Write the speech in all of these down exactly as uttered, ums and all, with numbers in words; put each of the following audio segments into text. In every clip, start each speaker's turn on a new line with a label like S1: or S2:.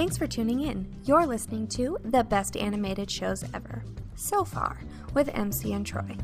S1: Thanks for tuning in. You're listening to the best animated shows ever, so far, with M C and Troy.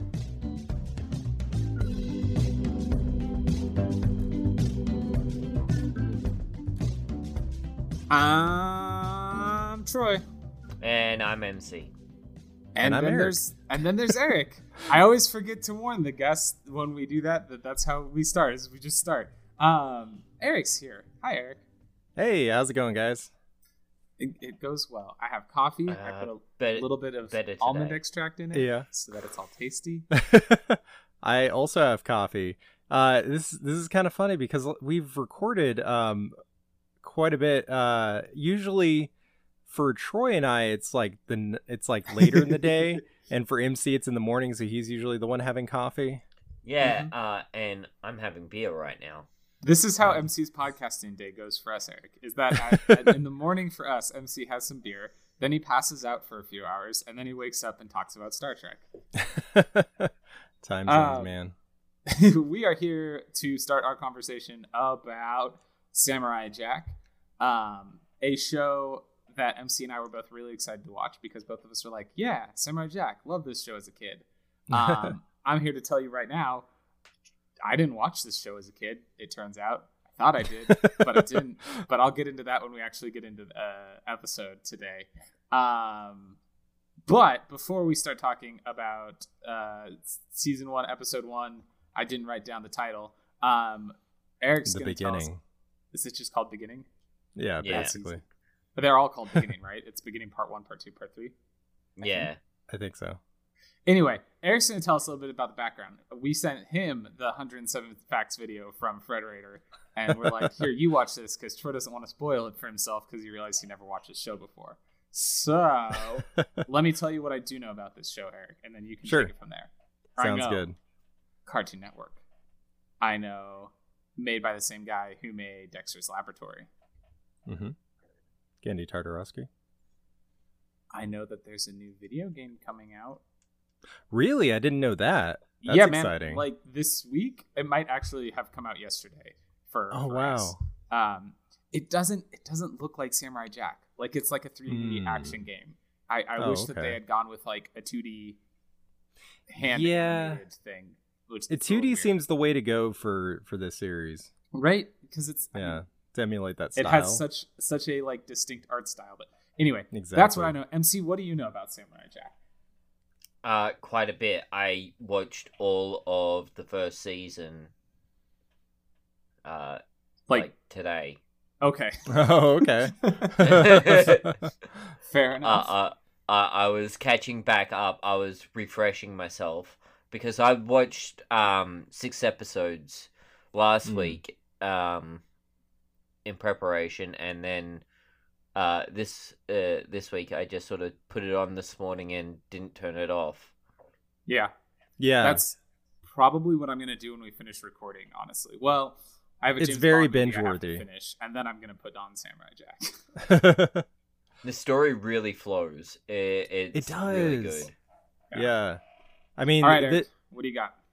S2: I'm Troy.
S3: And I'm M C.
S2: And,
S4: And I'm
S2: then
S4: Eric.
S2: there's and then there's Eric. I always forget to warn the guests when we do that that that's how we start. Is we just start. Um, Eric's here. Hi, Eric.
S4: Hey, how's it going, guys?
S2: It, it goes well. I have coffee. I
S3: Uh,
S2: put a
S3: bet-
S2: little bit of
S3: better
S2: almond
S3: today.
S2: extract in it,
S4: Yeah.
S2: so that it's all tasty.
S4: I also have coffee. Uh, this this is kind of funny because we've recorded um quite a bit. Uh, usually for Troy and I, it's like the n- it's like later in the day, and for M C, it's in the morning. So he's usually the one having coffee.
S3: Yeah,
S2: Mhm.
S3: uh, and I'm having beer right now.
S2: This is how M C's podcasting day goes for us, Eric. Is that at, at, in the morning for us, M C has some beer, then he passes out for a few hours, and then he wakes up and talks about Star Trek.
S4: Time zones,
S2: Um,
S4: man.
S2: We are here to start our conversation about Samurai Jack, um, a show that M C and I were both really excited to watch because both of us were like, yeah, Samurai Jack, love this show as a kid. Um, I'm here to tell you right now, I didn't watch this show as a kid, it turns out. I thought I did, but I didn't. But I'll get into that when we actually get into the uh, episode today. Um, but before we start talking about uh, season one, episode one, I didn't write down the title. Um, Eric's
S4: The
S2: going to tell us.
S4: beginning.
S2: Is it just called Beginning?
S4: Yeah,
S3: Yeah.
S4: basically.
S2: But they're all called Beginning, right? It's Beginning Part One, Part Two, Part Three.
S3: Yeah.
S4: I think so.
S2: Anyway, Eric's going to tell us a little bit about the background. We sent him the one hundred seven facts video from Frederator, and we're like, here, you watch this, because Troy doesn't want to spoil it for himself because he realized he never watched this show before. So, let me tell you what I do know about this show, Eric, and then you can
S4: Sure.
S2: take it from there. I
S4: Sounds
S2: know
S4: good.
S2: Cartoon Network. I know made by the same guy who made Dexter's Laboratory.
S4: Mm-hmm. Gandhi Tartarovsky.
S2: I know that there's a new video game coming out.
S4: Really? I didn't know that. That's
S2: yeah, man.
S4: exciting.
S2: Like this week, it might actually have come out yesterday. For
S4: Oh,
S2: for
S4: wow.
S2: us. Um, it doesn't. It doesn't look like Samurai Jack. Like it's like a three D
S4: Hmm.
S2: action game. I, I
S4: Oh,
S2: wish that
S4: okay.
S2: they had gone with like a two D hand
S4: Yeah.
S2: animated thing. Which
S4: It
S2: is a
S4: two
S2: little
S4: D
S2: weird.
S4: seems the way to go for for this series.
S2: right because it's I
S4: Yeah,
S2: mean,
S4: to emulate that
S2: it
S4: style.
S2: has such such a like distinct art style. But anyway, that's
S4: Exactly.
S2: what I know. M C, what do you know about Samurai Jack?
S3: Uh, quite a bit. I watched all of the first season. Uh,
S2: Like,
S3: like, today.
S2: okay,
S4: Oh, okay.
S2: fair
S3: Uh,
S2: enough.
S3: uh, uh, I was catching back up. I was refreshing myself because I watched um six episodes last
S4: Mm.
S3: week um in preparation, and then uh this uh this week I just sort of put it on this morning and didn't turn it off.
S2: yeah.
S4: Yeah,
S2: That's probably what I'm going to do when we finish recording, honestly. Well, I have a
S4: It's
S2: James
S4: very
S2: Bond movie I have to
S4: binge-worthy.
S2: finish, and then I'm going to put on Samurai Jack.
S3: The story really flows. It, it's
S4: It
S3: really
S4: does.
S3: good.
S4: yeah. I mean,
S2: All right,
S4: the-
S2: Eric, what do you got?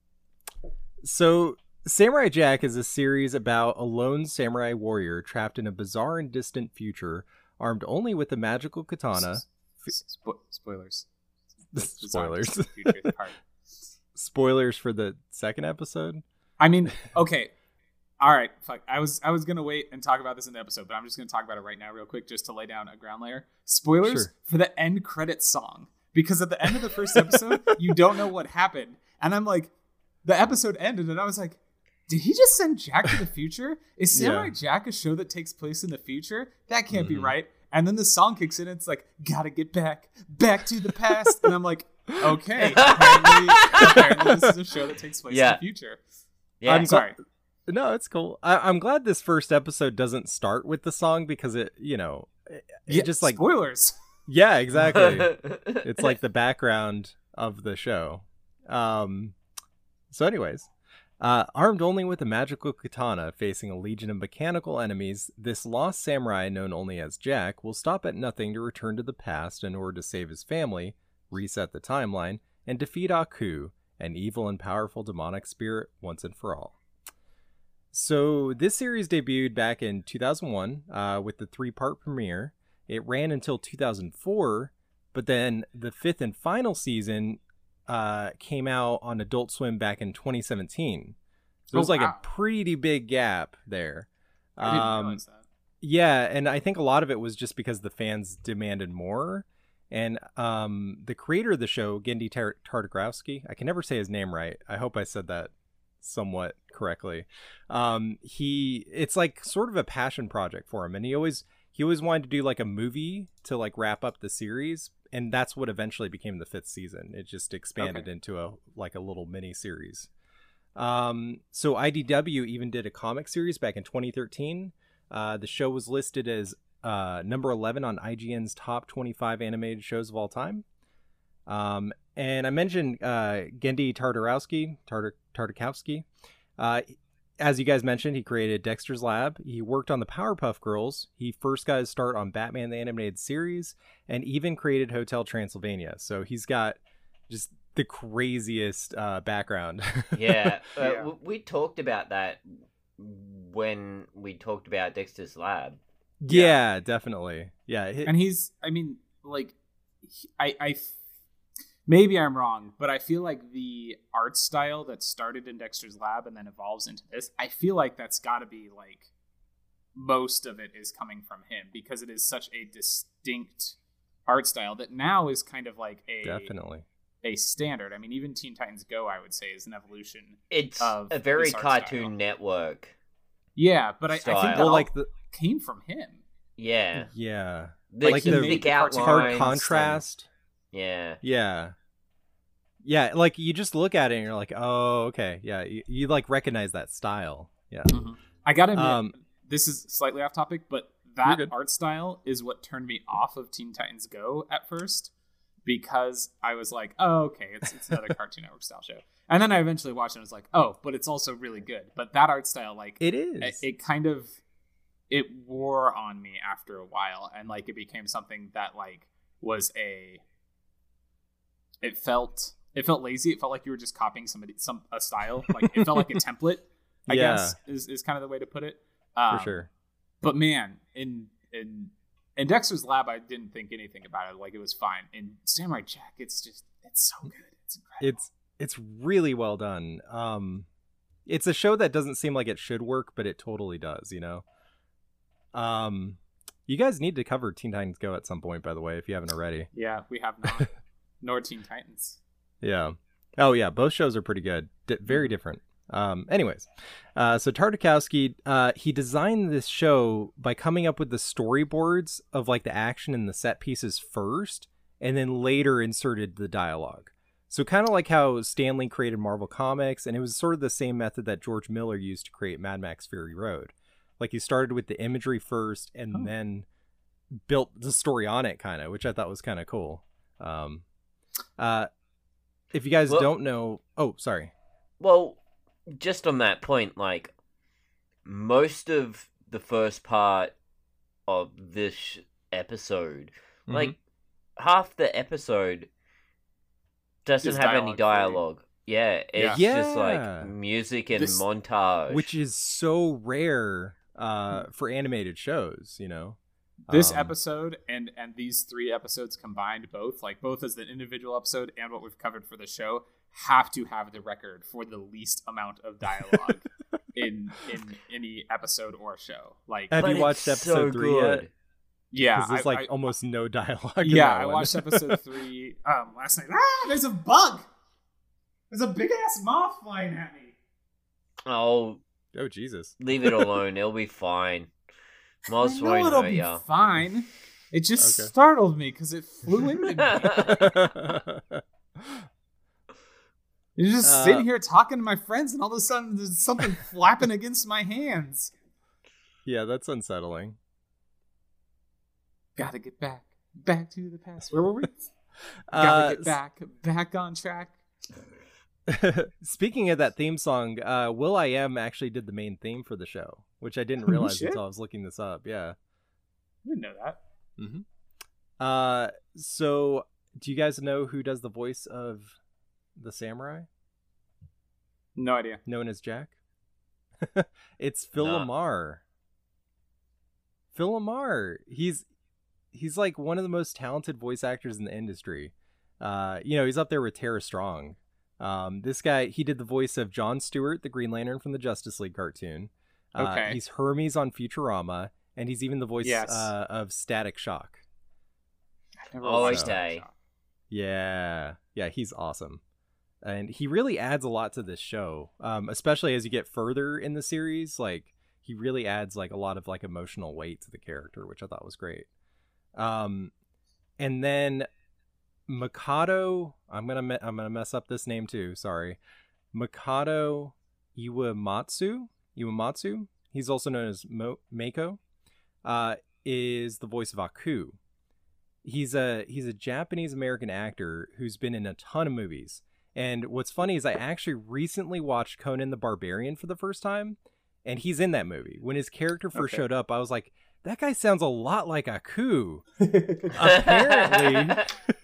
S4: so Samurai Jack is a series about a lone samurai warrior trapped in a bizarre and distant future, armed only with a magical katana.
S2: S- s- spo- spoilers.
S4: Spoilers.
S2: Future part.
S4: Spoilers for the second episode.
S2: I mean, okay. All right, fuck. I was I was gonna wait and talk about this in the episode, but I'm just gonna talk about it right now, real quick, just to lay down a ground layer. Spoilers
S4: Sure.
S2: for the end credits song, because at the end of the first episode, you don't know what happened, and I'm like, the episode ended, and I was like, did he just send Jack to the future? Is Samurai
S4: Yeah.
S2: Jack a show that takes place in the future? That can't be
S4: Mhm.
S2: right. And then the song kicks in, and it's like, gotta get back, back to the past, and I'm like, okay, apparently, apparently this is a show that takes place in
S3: Yeah.
S2: the future.
S3: Yeah,
S2: I'm
S4: gl-
S2: sorry.
S4: No, it's cool. I- I'm glad this first episode doesn't start with the song because it, you know, it, it
S2: Yeah,
S4: just like,
S2: spoilers.
S4: yeah, exactly. It's like the background of the show. Um, so anyways, uh, armed only with a magical katana, facing a legion of mechanical enemies, this lost samurai known only as Jack will stop at nothing to return to the past in order to save his family, reset the timeline, and defeat Aku, an evil and powerful demonic spirit once and for all. So this series debuted back in two thousand one uh, with the three-part premiere. It ran until two thousand four, but then the fifth and final season uh, came out on Adult Swim back in twenty seventeen. So it was
S2: Oh,
S4: like
S2: wow.
S4: a pretty big gap there.
S2: I didn't
S4: Um,
S2: realize that.
S4: Yeah, and I think a lot of it was just because the fans demanded more. And um, the creator of the show, Gendy Tar- Tartakovsky, I can never say his name right. I hope I said that somewhat correctly. Um, he, it's like sort of a passion project for him, and he always he always wanted to do like a movie to like wrap up the series, and that's what eventually became the fifth season. It just expanded
S2: Okay.
S4: into a like a little mini series. Um, so I D W even did a comic series back in twenty thirteen. Uh, the show was listed as uh, number eleven on I G N's top twenty-five animated shows of all time. Um, and I mentioned uh, Gendy Tartakovsky, Tartar- Tartakovsky. Uh, as you guys mentioned, he created Dexter's Lab. He worked on the Powerpuff Girls. He first got his start on Batman the Animated Series, and even created Hotel Transylvania. So he's got just the craziest uh, background.
S3: Yeah, uh,
S2: Yeah.
S3: w- we talked about that when we talked about Dexter's Lab.
S4: Yeah, definitely. Yeah, it-
S2: And he's, I mean, like, he- I, I, f- maybe I'm wrong, but I feel like the art style that started in Dexter's Lab and then evolves into this, I feel like that's got to be like most of it is coming from him because it is such a distinct art style that now is kind of like a
S4: definitely.
S2: a standard. I mean, even Teen Titans Go, I would say, is an evolution.
S3: It's
S2: Of
S3: a very
S2: this art
S3: Cartoon
S2: style.
S3: Network.
S2: Yeah, but I, I
S3: Style.
S2: think that
S4: Well,
S2: all
S4: like the
S2: came from him.
S3: Yeah,
S4: yeah,
S3: the,
S4: Like
S3: the
S4: the
S3: thick
S2: cartoon-
S3: outlines.
S4: hard
S3: and-
S4: contrast.
S3: Yeah,
S4: Yeah. Yeah, like you just look at it and you're like, oh, okay. Yeah, you, you like recognize that style. Yeah.
S2: I gotta admit,
S4: Um,
S2: this is slightly off topic, but
S4: You're
S2: that
S4: good.
S2: art style is what turned me off of Teen Titans Go at first because I was like, oh, okay, it's, it's another Cartoon Network style show. And then I eventually watched it and I was like, oh, but it's also really good. But that art style, like,
S4: It
S2: it,
S4: is.
S2: it kind of, it wore on me after a while. And, like, it became something that, like, was a, it felt, it felt lazy. It felt like you were just copying somebody, some, a style. Like, it felt like a template, I
S4: Yeah.
S2: guess, is, is kind of the way to put it. Um,
S4: For sure.
S2: But man, in in in Dexter's Lab, I didn't think anything about it. Like, it was fine. In Samurai Jack, it's just it's so good. It's incredible.
S4: It's it's really well done. Um it's a show that doesn't seem like it should work, but it totally does, you know. Um you guys need to cover Teen Titans Go at some point, by the way, if you haven't already.
S2: Yeah, we have not nor Teen Titans.
S4: Yeah. Oh yeah, both shows are pretty good. D- very different. Um anyways, uh so Tartakovsky, uh he designed this show by coming up with the storyboards of like the action and the set pieces first, and then later inserted the dialogue. So kind of like how Stan Lee created Marvel Comics, and it was sort of the same method that George Miller used to create Mad Max Fury Road. Like he started with the imagery first and
S2: Oh.
S4: then built the story on it, kind of, which I thought was kind of cool. Um uh if you guys
S3: Well-
S4: don't know, oh sorry.
S3: well, just on that point, like, most of the first part of this episode,
S4: Mm-hmm.
S3: like, half the episode doesn't
S2: Just
S3: have
S2: dialogue
S3: any
S2: free.
S3: dialogue. Yeah, it's
S4: Yeah.
S3: just
S4: Yeah.
S3: like music and
S2: This-
S3: montage.
S4: Which is so rare uh for animated shows, you know.
S2: This
S4: Um,
S2: episode and and these three episodes combined, both like both as the individual episode and what we've covered for the show, have to have the record for the least amount of dialogue in in any episode or show. Like,
S4: Have
S3: But
S4: you
S3: it's
S4: watched
S3: so
S4: episode three yet?
S3: good.
S2: yeah,
S4: Because there's
S2: I-
S4: like
S2: I-
S4: almost no dialogue. in
S2: yeah,
S4: that
S2: I
S4: one.
S2: watched episode three um last night. Ah, there's a bug. There's a big ass moth flying at me.
S3: Oh,
S4: Oh Jesus.
S3: leave it alone. It'll be fine.
S2: I
S3: Moss
S2: know
S3: won't
S2: it'll
S3: hurt
S2: be
S3: ya.
S2: fine. It just
S4: Okay.
S2: startled me because it flew into me. You're just
S4: Uh,
S2: sitting here talking to my friends, and all of a sudden there's something flapping against my hands.
S4: Yeah, that's unsettling.
S2: Gotta get back, back to the past. Where were we?
S4: Uh,
S2: Gotta get back, back on track.
S4: Speaking of that theme song, uh, Will I Am actually did the main theme for the show, which I didn't
S2: Oh, no
S4: realize
S2: shit.
S4: until I was looking this up. Yeah.
S2: I didn't know that.
S4: Uh, so do you guys know who does the voice of the samurai
S2: No idea.
S4: known as Jack? It's Phil
S3: No.
S4: Lamar. Phil Lamar. He's he's like one of the most talented voice actors in the industry. Uh, you know, he's up there with Tara Strong. Um, this guy, he did the voice of Jon Stewart, the Green Lantern from the Justice League cartoon. Uh,
S2: Okay.
S4: He's Hermes on Futurama, and he's even the voice
S2: Yes.
S4: uh, of Static Shock.
S2: I've never
S3: Oh,
S2: watched
S3: okay.
S2: that show.
S4: Yeah, yeah, he's awesome. And he really adds a lot to this show, um, especially as you get further in the series. Like, he really adds like a lot of like emotional weight to the character, which I thought was great. Um, and then Mikado, I'm gonna me- I'm gonna mess up this name too. Sorry, Mikado Iwamatsu. Iwamatsu. He's also known as Mo- Mako. Uh, is the voice of Aku. He's a he's a Japanese American actor who's been in a ton of movies. And what's funny is I actually recently watched Conan the Barbarian for the first time, and he's in that movie. When his character first
S2: Okay.
S4: showed up, I was like, that guy sounds a lot like Aku. Apparently.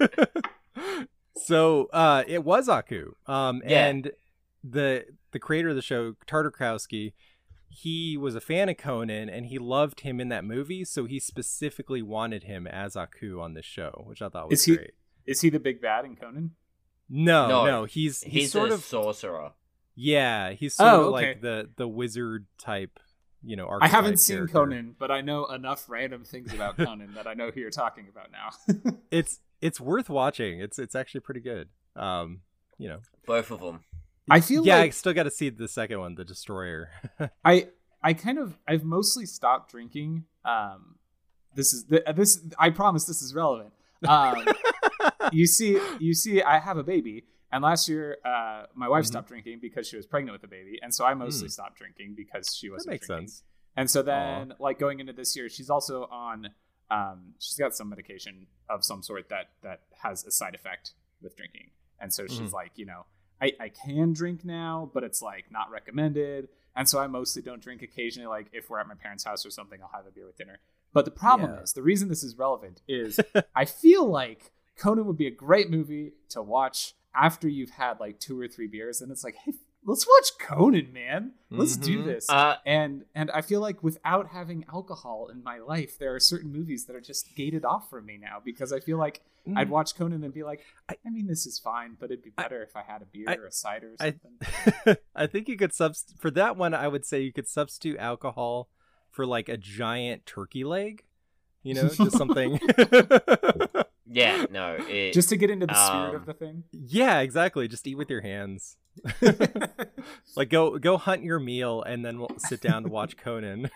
S4: So uh, it was Aku. Um,
S3: Yeah.
S4: And the the creator of the show, Tartakovsky, he was a fan of Conan and he loved him in that movie, so he specifically wanted him as Aku on this show, which I thought was
S2: Is he-
S4: great.
S2: Is he the big bad in Conan?
S4: No, no,
S3: No,
S4: he's he's,
S3: He's
S4: sort
S3: a
S4: of
S3: sorcerer.
S4: yeah, he's sort
S2: Oh,
S4: of
S2: okay.
S4: like the the wizard type, you know.
S2: I
S4: archetype
S2: haven't seen
S4: character.
S2: Conan, but I know enough random things about Conan that I know who you're talking about now.
S4: It's it's worth watching. It's it's actually pretty good. Um, you know.
S3: Both of them.
S2: I feel
S4: yeah, I
S2: like
S4: still got to see the second one, The Destroyer.
S2: I I kind of I've mostly stopped drinking. Um, this is th- this I promise this is relevant. Um, you see, you see, I have a baby, and last year, uh, my wife
S4: Mhm.
S2: stopped drinking because she was pregnant with a baby, and so I mostly
S4: Mm.
S2: stopped drinking because she wasn't
S4: makes
S2: drinking.
S4: sense.
S2: And so then, like going into this year, she's also on. Um, she's got some medication of some sort that that has a side effect with drinking, and so she's
S4: Mhm.
S2: like, you know, I I can drink now, but it's like not recommended. And so I mostly don't drink. Occasionally, like if we're at my parents' house or something, I'll have a beer with dinner. But the problem
S4: Yeah.
S2: is, the reason this is relevant is I feel like Conan would be a great movie to watch after you've had like two or three beers, and it's like, hey, let's watch Conan, man. Let's do
S4: Mhm.
S2: this.
S3: Uh,
S2: and and I feel like without having alcohol in my life, there are certain movies that are just gated off from me now because I feel like
S4: Mm.
S2: I'd watch Conan and be like, I,
S4: I-
S2: mean, this is fine, but it'd be better if I had a beer
S4: I-
S2: or a cider or
S4: I
S2: something.
S4: I think you could subst for that one. I would say you could substitute alcohol for like a giant turkey leg. You know, just something.
S3: yeah, no. It,
S2: Just to get into the spirit
S3: Um,
S2: of the thing.
S4: Yeah, exactly. Just eat with your hands. Like go go hunt your meal and then we'll sit down to watch Conan.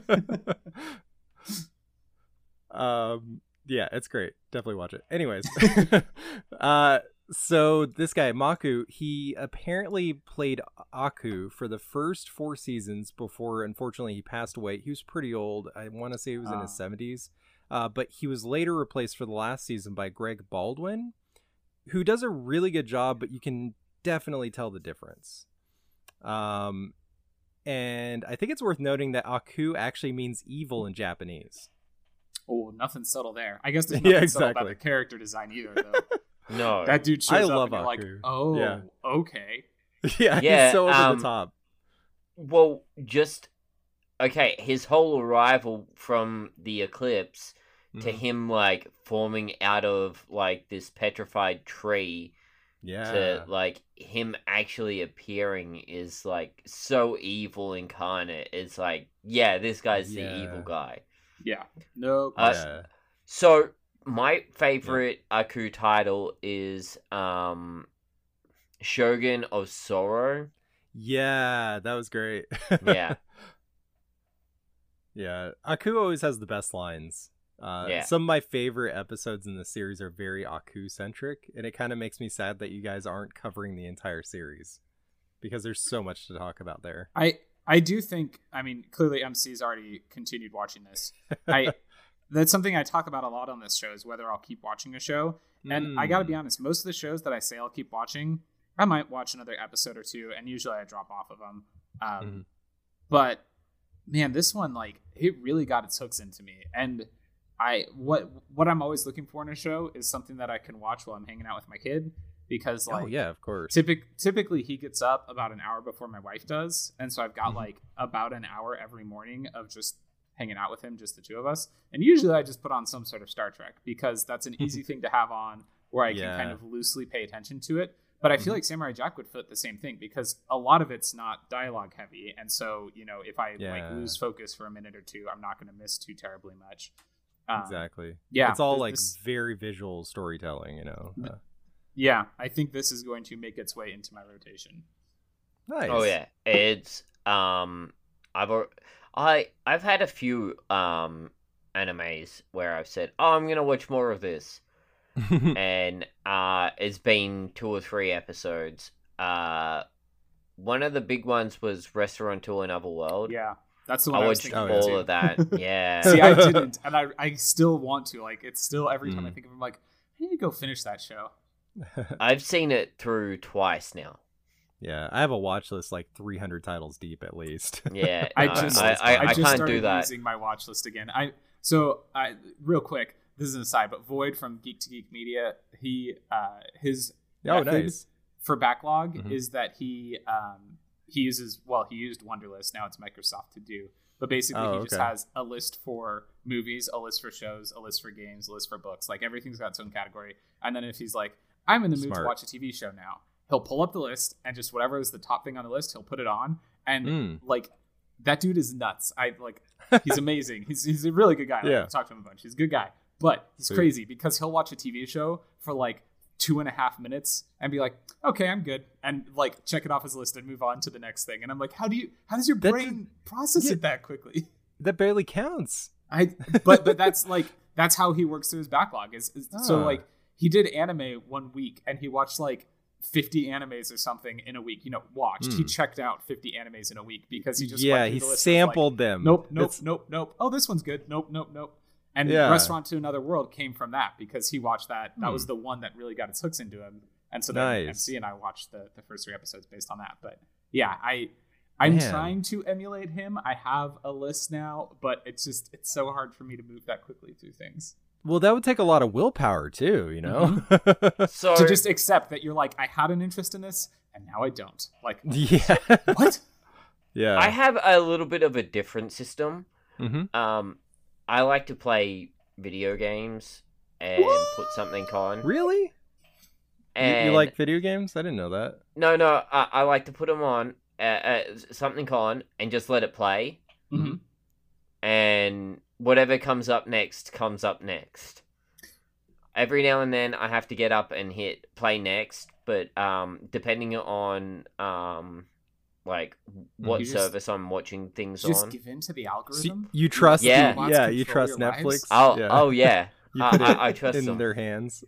S4: um yeah, it's great. Definitely watch it. Anyways. uh so this guy Maku, he apparently played Aku for the first four seasons before unfortunately he passed away. He was pretty old. I want to say he was in his
S2: Ah.
S4: seventies. Uh but he was later replaced for the last season by Greg Baldwin, who does a really good job, but you can definitely tell the difference. Um, and I think it's worth noting that Aku actually means evil in Japanese.
S2: Oh, nothing subtle there. I guess there's
S4: Yeah,
S2: nothing subtle about
S4: exactly.
S2: the character design either, though.
S3: no.
S2: That dude shows
S4: I
S2: up
S4: love
S2: and you're like,
S4: Aku.
S2: oh,
S4: Yeah.
S2: okay.
S4: Yeah,
S3: Yeah,
S4: he's so over
S3: um,
S4: the top.
S3: Well, just okay. His whole arrival from the eclipse to
S4: Mhm.
S3: him, like forming out of like this petrified tree,
S4: Yeah.
S3: to like him actually appearing is like so evil incarnate. It's like, yeah, this guy's the
S4: Yeah.
S3: evil guy.
S2: Yeah. No
S3: Uh,
S2: question.
S4: yeah.
S3: So my favorite Aku title is um Shogun of Sorrow.
S4: Yeah, that was great.
S3: Yeah.
S4: Yeah, Aku always has the best lines. Uh,
S3: Yeah.
S4: Some of my favorite episodes in the series are very Aku centric, and it kind of makes me sad that you guys aren't covering the entire series because there's so much to talk about there.
S2: I I do think, I mean, clearly M C's already continued watching this. I That's something I talk about a lot on this show is whether I'll keep watching a show. And I got to be
S4: Mm.
S2: honest, most of the shows that I say I'll keep watching, I might watch another episode or two, and usually I drop off of them. Um,
S4: Mhm.
S2: But man, this one, like, it really got its hooks into me. And I what what I'm always looking for in a show is something that I can watch while I'm hanging out with my kid. because like
S4: oh yeah, of course.
S2: Typic- typically he gets up about an hour before my wife does, and so I've got
S4: Mhm.
S2: like about an hour every morning of just hanging out with him, just the two of us. And usually I just put on some sort of Star Trek because that's an easy thing to have on where I
S4: Yeah.
S2: can kind of loosely pay attention to it. But I feel
S4: Mhm.
S2: like Samurai Jack would fit the same thing because a lot of it's not dialogue heavy, and so you know if I
S4: Yeah.
S2: like lose focus for a minute or two, I'm not going to miss too terribly much. Um,
S4: Exactly.
S2: Yeah,
S4: It's all
S2: th-
S4: like
S2: this-
S4: very visual storytelling, you know. Uh,
S2: yeah, I think this is going to make its way into my rotation.
S4: nice.
S3: Oh yeah, it's um, I've al- I I've had a few um animes where I've said, oh, I'm gonna watch more of this, and uh, it's been two or three episodes. Uh, one of the big ones was Restaurant to Another World.
S2: Yeah, that's the one
S3: I
S2: I, was
S3: watched
S2: thinking
S4: Oh,
S2: of
S4: yeah.
S3: all
S2: too.
S3: of that. Yeah.
S2: See, I didn't, and I I still want to. Like, it's still every time I
S4: Mm.
S2: think of it, I'm like, I need to go finish that show.
S3: I've seen it through twice now.
S4: Yeah, I have a watch list like three hundred titles deep at least.
S3: Yeah,
S2: I
S3: no,
S2: just
S3: I, I, I
S2: just
S3: can't
S2: started
S3: do that.
S2: using my watch list again. I so I real quick. This is an aside, but Void from Geek to Geek Media, he uh his
S4: Oh,
S2: method
S4: nice.
S2: for backlog
S4: Mhm.
S2: is that he um he uses well he used Wunderlist. Now it's Microsoft to do, but basically
S4: Oh,
S2: he just
S4: okay.
S2: has a list for movies, a list for shows, a list for games, a list for books. Like everything's got its own category. And then if he's like, I'm in the mood
S4: Smart.
S2: to watch a T V show now, he'll pull up the list and just whatever is the top thing on the list, he'll put it on. And
S4: Mm.
S2: like that dude is nuts. I like he's amazing. he's he's a really good guy. Like,
S4: Yeah.
S2: I've talked to him a bunch. He's a good guy. But he's
S4: Sweet.
S2: crazy because he'll watch a T V show for like two and a half minutes and be like, okay, I'm good. And like check it off his list and move on to the next thing. And I'm like, how do you how does your
S4: That
S2: brain process
S4: yeah.
S2: it that quickly?
S4: That barely counts.
S2: I but but that's like that's how he works through his backlog. Is, is so
S4: Ah.
S2: like he did anime one week and he watched like fifty animes or something in a week. You know, watched. He
S4: Hmm.
S2: checked out fifty animes in a week because he just
S4: yeah,
S2: went through
S4: he
S2: the list and was like,
S4: sampled them.
S2: Nope, nope,
S4: It's-
S2: nope, nope. Oh, this one's good. Nope, nope, nope. And
S4: Yeah.
S2: Restaurant to Another World came from that because he watched that. That
S4: Hmm.
S2: was the one that really got its hooks into him. And so then
S4: Nice.
S2: M C and I watched the, the first three episodes based on that. But yeah, I I'm
S4: Man.
S2: trying to emulate him. I have a list now, but it's just it's so hard for me to move that quickly through things.
S4: Well, that would take a lot of willpower too, you know.
S3: So
S2: To just accept that you're like, I had an interest in this and now I don't. Like
S4: yeah.
S2: what?
S4: Yeah.
S3: I have a little bit of a different system.
S4: Mm-hmm.
S3: Um, I like to play video games and put something on.
S4: Really? You,
S3: And
S4: you like video games? I didn't know that.
S3: No, no, I, I like to put them on, uh, uh, something on, and just let it play.
S2: Mhm.
S3: And whatever comes up next comes up next. Every now and then I have to get up and hit play next, but um, depending on um, like what
S2: You just-
S3: service I'm watching things
S2: Just
S3: on.
S2: give in to the
S4: So
S2: algorithm.
S4: you trust?
S3: Yeah.
S4: the-
S2: Robots
S4: yeah. You
S2: control
S4: trust
S2: your
S4: Netflix?
S2: lives?
S3: Oh,
S4: yeah.
S3: oh yeah.
S4: You
S3: I-
S4: put
S3: I-
S4: it
S3: I trust
S4: in
S3: them.
S4: their hands.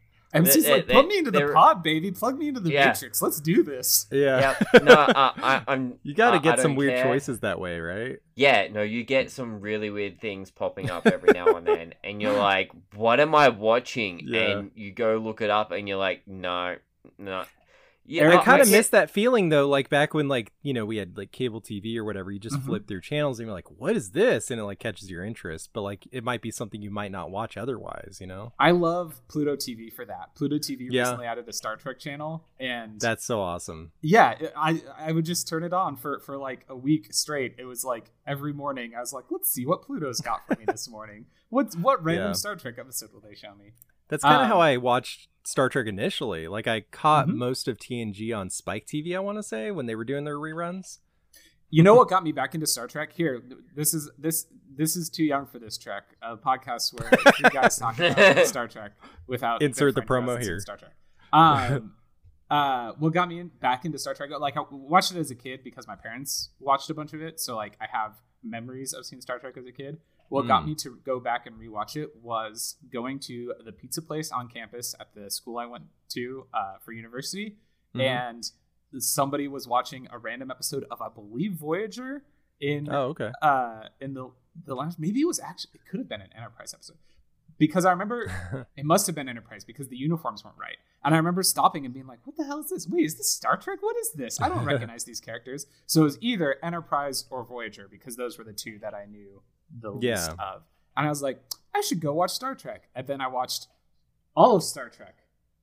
S2: M C's
S3: They-
S2: like,
S3: they-
S2: put me into the
S3: they're-
S2: pod, baby. Plug me into the
S3: Yeah.
S2: matrix. Let's do this.
S4: yeah.
S3: Yep. No, I, I, I'm.
S4: You got
S3: I-
S4: to
S3: I
S4: get some
S3: don't
S4: weird
S3: care.
S4: choices that way, right?
S3: Yeah, no, you get some really weird things popping up every now and then, and you're like, "What am I watching?"
S4: Yeah.
S3: And you go look it up, and you're like, "No, no." Yeah,
S2: Eric,
S4: I kind of
S2: I-
S4: miss that feeling though, like back when like you know we had like cable T V or whatever. You just
S2: Mhm.
S4: flip through channels and you're like, "What is this?" And it like catches your interest, but like it might be something you might not watch otherwise. You know,
S2: I love Pluto T V for that. Pluto T V
S4: Yeah.
S2: recently added a Star Trek channel, and
S4: that's so awesome.
S2: yeah, it- I I would just turn it on for for like a week straight. It was like every morning I was like, let's see what Pluto's got for me this morning. What what random
S4: Yeah.
S2: Star Trek episode will they show me?
S4: That's kind of
S2: Um,
S4: how I watched Star Trek initially. Like I caught
S2: Mhm.
S4: most of T N G on Spike T V. I want to say when they were doing their reruns.
S2: You know what got me back into Star Trek? Here, this is this this is too young for this Trek. A podcast where you guys talk about Star Trek without
S4: Insert
S2: their
S4: the
S2: friend who
S4: promo
S2: hasn't seen
S4: here.
S2: Star Trek. Um, uh, what got me in, back into Star Trek? Like I watched it as a kid because my parents watched a bunch of it, so like I have memories of seeing Star Trek as a kid. What got
S4: Mm.
S2: me to go back and rewatch it was going to the pizza place on campus at the school I went to uh, for university,
S4: Mhm.
S2: and somebody was watching a random episode of I believe Voyager in
S4: Oh, okay.
S2: uh in the the last maybe it was actually it could have been an Enterprise episode because I remember it must have been Enterprise because the uniforms weren't right, and I remember stopping and being like, what the hell is this? Wait, is this Star Trek? What is this? I don't recognize these characters. So it was either Enterprise or Voyager because those were the two that I knew the least
S4: Yeah.
S2: of, and I was like, I should go watch Star Trek. And then I watched all of Star Trek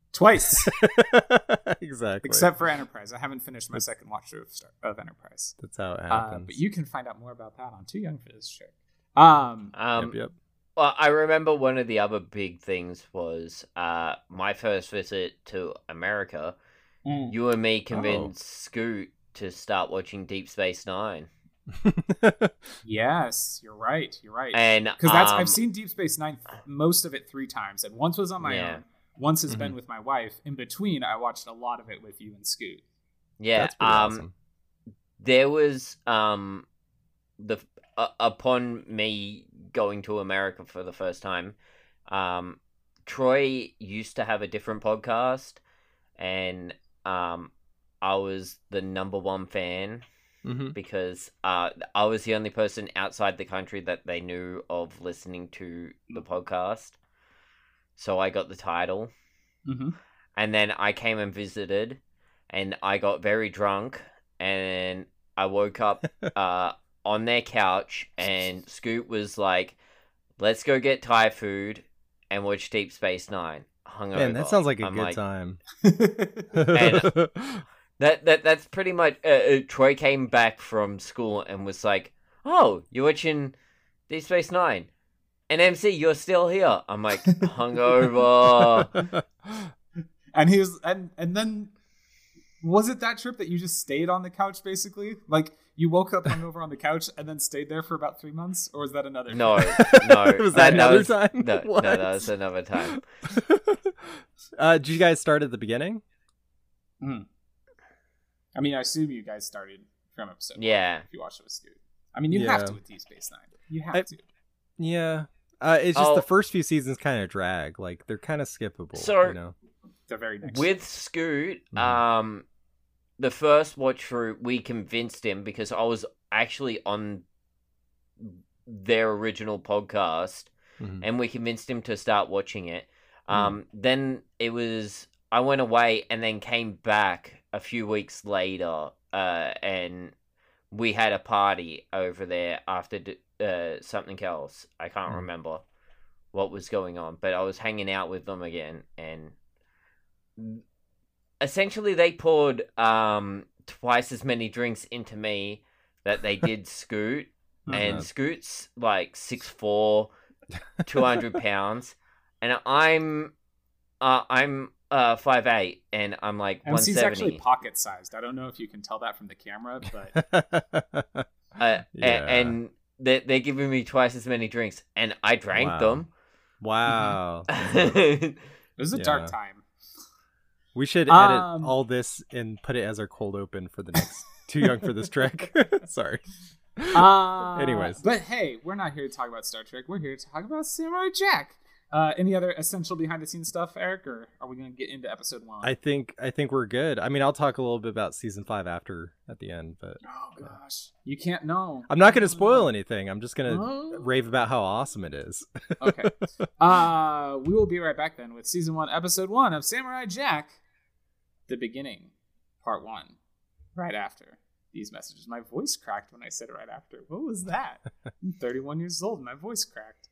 S2: Twice.
S4: Exactly.
S2: Except for Enterprise. I haven't finished my second watch through of, Star- of Enterprise.
S4: That's how it
S2: Uh,
S4: happens.
S2: but you can find out more about that on Too Young for This Shit. Um,
S3: Um,
S4: yep, yep.
S3: Well, I remember one of the other big things was uh, my first visit to America.
S2: mm.
S3: You and me convinced Scoot to start watching Deep Space Nine.
S2: Yes, you're right. You're right.
S3: And
S2: Because that's
S3: um,
S2: I've seen Deep Space Nine, most of it three times, and once was on my
S3: Yeah.
S2: own. Once has
S4: Mhm.
S2: been with my wife. In between, I watched a lot of it with you and Scoot.
S3: Yeah,
S4: That's pretty
S3: um,
S4: awesome.
S3: there was um the uh, upon me going to America for the first time, um, Troy used to have a different podcast, and um, I was the number one fan
S4: Mm-hmm.
S3: because uh, I was the only person outside the country that they knew of listening to the podcast, so I got the title.
S2: Mm-hmm.
S3: And then I came and visited, and I got very drunk, and I woke up uh, on their couch, and Scoot was like, "Let's go get Thai food and watch Deep Space Nine." Hungover.
S4: Man, that sounds like a
S3: I'm
S4: good
S3: like,
S4: time.
S3: And- That that that's pretty much. Uh, uh, Troy came back from school and was like, "Oh, you're watching Deep Space Nine, and M C, you're still here." I'm like, hungover.
S2: And he was, and and then was it that trip that you just stayed on the couch basically? Like you woke up hungover on the couch and then stayed there for about three months, or was that another?
S3: No,
S2: trip?
S3: no.
S4: Was that another
S3: was,
S4: time?
S3: No, no,
S4: What?
S3: that was another time.
S4: uh, did you guys start at the beginning?
S2: Mm. I mean, I assume you guys started from episode.
S3: Yeah.
S2: One if you watched it with Scoot. I mean, you have
S4: Yeah.
S2: to with Deep Space Nine. You have
S4: I-
S2: to.
S4: Yeah. Uh, it's just
S3: Oh.
S4: the first few seasons kind of drag. Like they're kind of skippable.
S3: So-
S4: you know.
S2: The very next.
S3: With Scoot,
S4: Mhm.
S3: um, the first watch through, we convinced him because I was actually on their original podcast,
S4: Mhm.
S3: and we convinced him to start watching it.
S4: Mm.
S3: Um, then it was I went away and then came back a few weeks later, uh, and we had a party over there after d- uh something else. I can't
S4: Mm.
S3: remember what was going on, but I was hanging out with them again, and essentially they poured um twice as many drinks into me that they did Scoot. And
S4: Uh-huh.
S3: Scoot's like six foot four, two hundred pounds, and I'm uh I'm uh five foot eight, and I'm like
S2: M
S3: one
S2: C's actually
S3: seventy.
S2: pocket sized. I don't know if you can tell that from the camera, but
S3: Uh,
S4: Yeah.
S3: a- and they they're giving me twice as many drinks, and I drank
S4: Wow. Wow.
S3: them.
S2: it was a
S4: Yeah.
S2: dark time.
S4: We should edit
S2: Um,
S4: all this and put it as our cold open for the next Too Young for This Trek. Sorry.
S2: Uh,
S4: Anyways.
S2: but hey, we're not here to talk about Star Trek. We're here to talk about Samurai Jack. Uh, any other essential behind the scenes stuff, Eric, or are we going to get into episode one?
S4: I think I think we're good. I mean, I'll talk a little bit about season five after at the end, but
S2: Oh gosh, you can't know.
S4: I'm not going to spoil anything. I'm just going to
S2: Oh.
S4: rave about how awesome it is.
S2: Okay. Uh, we will be right back then with season one, episode one of Samurai Jack, the beginning, part one, right after these messages. My voice cracked when I said right after. What was that? I'm thirty-one years old and my voice cracked.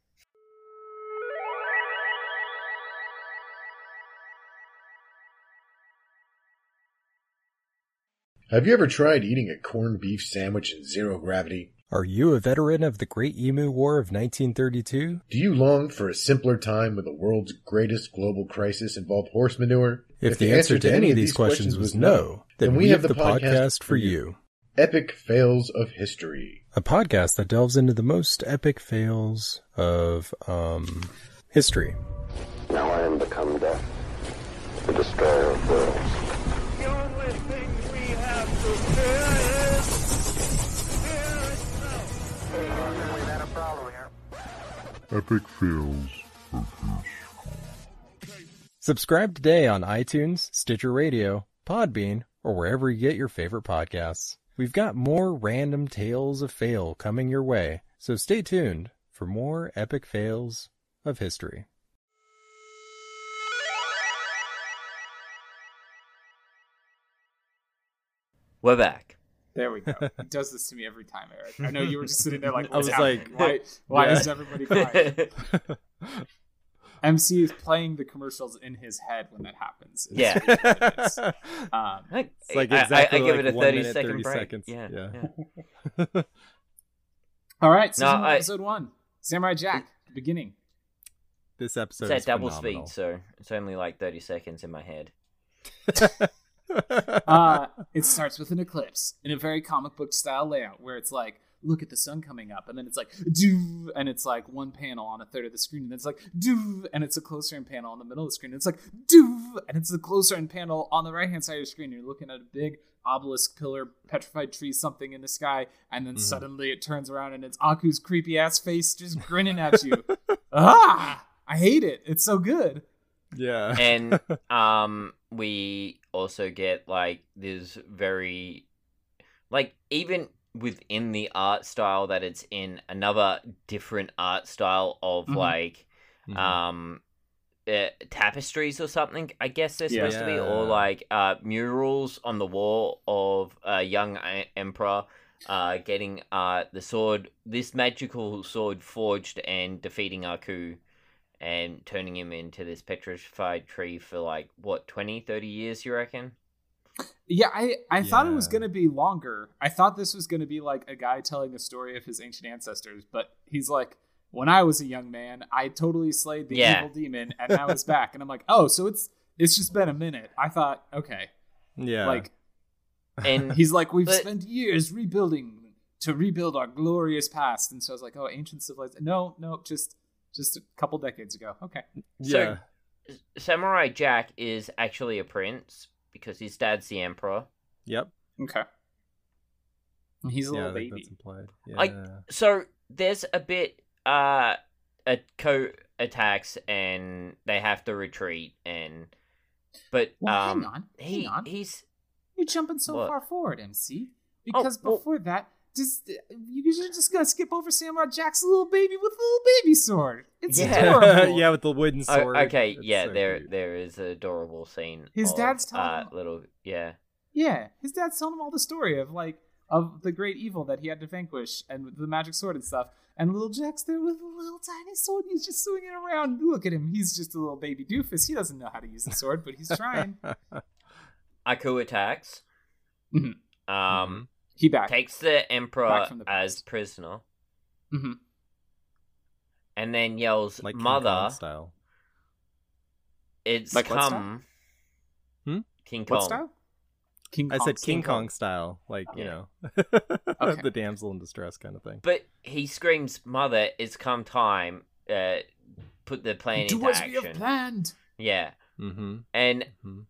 S5: Have you ever tried eating a corned beef sandwich in zero gravity?
S4: Are you a veteran of the Great Emu War of nineteen thirty-two?
S5: Do you long for a simpler time when the world's greatest global crisis involved horse manure?
S4: If, the answer to any of these questions was no, then we have the podcast for you.
S5: Epic Fails of History.
S4: A podcast that delves into the most epic fails of, um, history.
S6: Now I am become death, the destroyer of worlds.
S7: The only thing we have to fear is fear itself.
S6: We've had a problem here.
S8: Epic fails of history.
S4: Subscribe today on iTunes, Stitcher Radio, Podbean, or wherever you get your favorite podcasts. We've got more random tales of fail coming your way, so stay tuned for more epic fails of history.
S3: We're back.
S2: There we go. He does this to me every time, Eric. I know you were just sitting there like,
S4: I
S2: what's
S4: was
S2: happening?
S4: like,
S2: why, why
S4: yeah.
S2: is everybody quiet? M C is playing the commercials in his head when that happens. It's
S3: Yeah.
S2: really what it is. Um,
S4: It's like
S3: I- I-
S4: exactly
S3: I, give
S4: like
S3: it a
S4: one
S3: thirty
S4: minute,
S3: second
S4: thirty
S3: break.
S4: seconds.
S3: Yeah,
S4: Yeah.
S3: yeah.
S2: all right, season
S3: No,
S2: one,
S3: I-
S2: episode one, Samurai Jack, the beginning.
S4: This episode
S3: It's
S4: is
S3: at double
S4: phenomenal.
S3: speed, so it's only like thirty seconds in my head.
S2: Uh, it starts with an eclipse in a very comic book style layout where it's like, look at the sun coming up, and then it's like, do, and it's like one panel on a third of the screen, and then it's like, do, and it's a closer in panel on the middle of the screen, and it's like, do, and it's a closer in panel on the right hand side of the screen. You're looking at a big obelisk, pillar, petrified tree, something in the sky, and then
S4: Mhm.
S2: suddenly it turns around and it's Aku's creepy ass face just grinning at you. Ah, I hate it. It's so good.
S4: Yeah.
S3: And um we also get like this very like even within the art style that it's in, another different art style of
S2: Mhm.
S3: like
S4: Mhm.
S3: um uh, tapestries or something, I guess they're
S2: Yeah.
S3: supposed to be, or
S4: Yeah.
S3: like uh murals on the wall of a young a- emperor uh getting uh the sword, this magical sword forged and defeating Aku and turning him into this petrified tree for like what, twenty, thirty years, you reckon?
S2: Yeah, I, I thought it was
S4: Yeah.
S2: going to be longer. I thought this was going to be like a guy telling the story of his ancient ancestors, but he's like, when I was a young man, I totally slayed the
S3: Yeah.
S2: evil demon, and now it's back. And I'm like, oh, so it's it's just been a minute. I thought, okay.
S4: Yeah.
S2: Like,
S3: And
S2: he's like, we've
S3: But-
S2: spent years rebuilding to rebuild our glorious past. And so I was like, oh, ancient civilization. No, no, just just a couple decades ago. Okay.
S4: yeah.
S3: so Samurai Jack is actually a prince because his dad's the emperor.
S4: Yep.
S2: Okay. He's a
S4: Yeah,
S2: little
S4: that-
S2: baby.
S4: that's implied. Yeah.
S3: I- So there's a bit uh a co attacks and they have to retreat, and but
S2: Well,
S3: um
S2: hang on.
S3: he
S2: hang on.
S3: he's
S2: You're jumping so
S3: What?
S2: far forward, M C. Because
S3: well-
S2: before that, just you're just gonna skip over Samurai Jack's little baby with a little baby sword. It's
S3: Yeah.
S2: adorable.
S4: yeah, with the wooden
S3: oh,
S4: sword.
S3: okay,
S4: It's
S3: yeah,
S4: so
S3: there
S4: cute.
S3: there is an adorable scene.
S2: His
S3: of,
S2: dad's telling
S3: uh,
S2: him-
S3: little yeah.
S2: Yeah, his dad's telling him all the story of like of the great evil that he had to vanquish and the magic sword and stuff. And little Jack's there with a little tiny sword. And he's just swinging it around. Look at him. He's just a little baby doofus. He doesn't know how to use the sword, but he's trying.
S3: Aku attacks.
S2: Mhm.
S3: Um,
S2: He back.
S3: takes the emperor
S2: Back from the
S3: as
S2: past.
S3: prisoner,
S2: hmm
S3: and then yells,
S4: like King
S3: "Mother,
S4: Kong style.
S3: it's
S2: Like what style?
S3: come."
S4: Hmm?
S3: King Kong.
S2: What style? King
S4: I
S2: Kong
S4: said King
S2: style.
S4: Kong style, like you
S3: Yeah.
S4: know,
S2: Okay.
S4: the damsel in distress kind of thing.
S3: But he screams, "Mother, it's come time. Uh, put the plan
S2: Do
S3: into
S2: as we have
S3: action."
S2: planned.
S3: Yeah,
S4: Mm-hmm.
S3: and
S4: Mhm.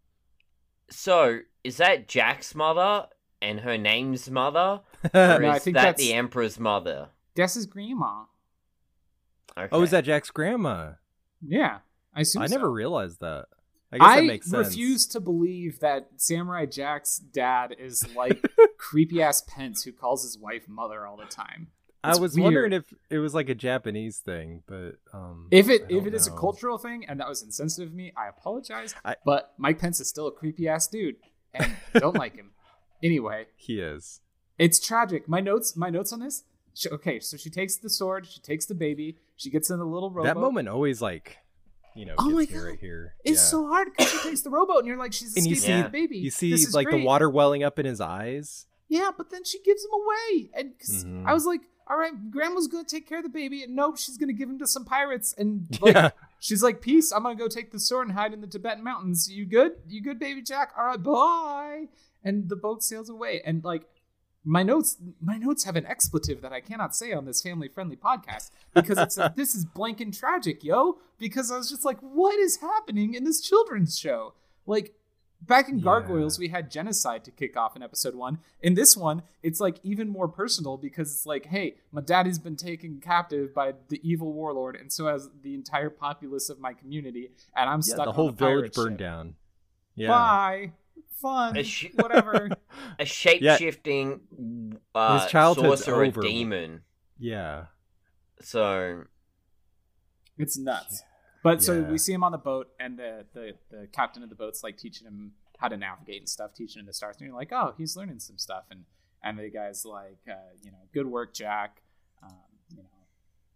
S3: so is that Jack's mother and her name's mother, or
S2: No, I
S3: is
S2: think
S3: that
S2: that's-
S3: the emperor's mother?
S2: That's his grandma.
S3: Okay.
S4: Oh, is that Jack's grandma?
S2: Yeah, I assume
S4: I
S2: so.
S4: never realized that. I guess
S2: I
S4: that makes sense.
S2: refuse to believe that Samurai Jack's dad is like creepy ass Pence who calls his wife mother all the time.
S4: I
S2: It's
S4: was
S2: weird.
S4: wondering if it was like a Japanese thing, but um,
S2: If it
S4: I
S2: if
S4: don't
S2: it is a
S4: know.
S2: cultural thing and that was insensitive of me, I apologize.
S4: I-
S2: But Mike Pence is still a creepy ass dude and don't like him. Anyway,
S4: he is.
S2: it's tragic. My notes my notes on this. She, okay, so she takes the sword, she takes the baby, she gets in the little rowboat.
S4: That moment always like, you know,
S2: Oh
S4: gets
S2: my
S4: me
S2: God.
S4: right here.
S2: It's
S4: Yeah.
S2: so hard because she takes the rowboat and you're like, she's
S4: And you
S2: escaping
S3: see-
S2: the baby.
S4: You see
S2: This is
S4: like the
S2: great.
S4: water welling up in his eyes.
S2: Yeah, but then she gives him away, and 'cause
S4: Mhm.
S2: I was like, "All right, Grandma's gonna take care of the baby," and nope, she's gonna give him to some pirates, and like,
S4: Yeah.
S2: she's like, "Peace, I'm gonna go take the sword and hide in the Tibetan mountains. You good? You good, baby Jack? All right, bye." And the boat sails away, and like, my notes, my notes have an expletive that I cannot say on this family-friendly podcast because it's a, this is blank and tragic, yo. Because I was just like, "What is happening in this children's show?" Like. Back in
S4: Yeah.
S2: Gargoyles, we had genocide to kick off in episode one. In this one, it's like even more personal because it's like, hey, my daddy's been taken captive by the evil warlord, and so has the entire populace of my community, and I'm
S4: Yeah,
S2: stuck
S4: the
S2: on
S4: whole
S2: a pirate
S4: village burned
S2: ship.
S4: down. Yeah.
S2: Bye. Fun.
S3: A sh-
S2: Whatever.
S3: A shape-shifting uh,
S4: His childhood's
S3: sorcerer
S4: over.
S3: demon.
S4: Yeah.
S3: So
S2: It's nuts. But so
S4: Yeah.
S2: we see him on the boat, and the, the the captain of the boat's like teaching him how to navigate and stuff, teaching him the stars. And you're like, oh, he's learning some stuff. And and the guy's like, uh, you know, good work, Jack. Um, you know,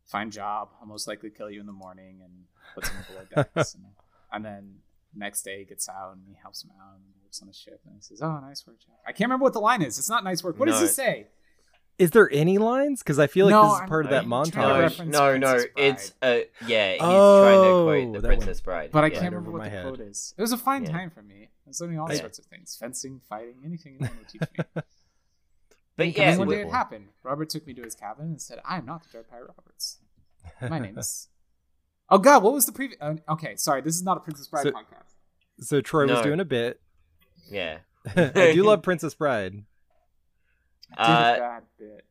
S2: find job. I'll most likely kill you in the morning and put some below decks. and, and then next day he gets out and he helps him out and he works on the ship and he says, "Oh, nice work, Jack." I can't remember what the line is. It's not nice work. What
S3: No,
S2: does he
S3: it-
S2: say?
S4: Is there any lines? Because I feel like
S2: No,
S4: this is
S2: I'm-
S4: part of that
S2: I'm trying to
S3: No,
S4: montage.
S2: reference
S3: no, no.
S2: Princess Bride.
S3: It's uh, yeah. He's
S4: Oh,
S3: trying to quote the
S4: that
S3: Princess Bride.
S2: But I
S3: yeah.
S2: can't
S4: Right
S2: remember
S4: over
S2: what
S4: my
S2: the
S4: head.
S2: quote is. It was a fine
S3: Yeah.
S2: time for me. I was learning all
S4: I-
S2: sorts of things. Fencing, fighting, anything anyone would teach me.
S3: But
S2: And
S3: yeah,
S2: then one
S3: we-
S2: day it happened. Robert took me to his cabin and said, "I am not the Dread Pirate Roberts. My name is..." Oh God, what was the previous... Uh, okay, sorry, this is not a Princess Bride
S4: So-
S2: podcast.
S4: So Troy was
S3: No.
S4: doing a bit.
S3: yeah.
S4: I do love Princess Bride.
S2: Did a
S3: Uh,
S2: bad bit.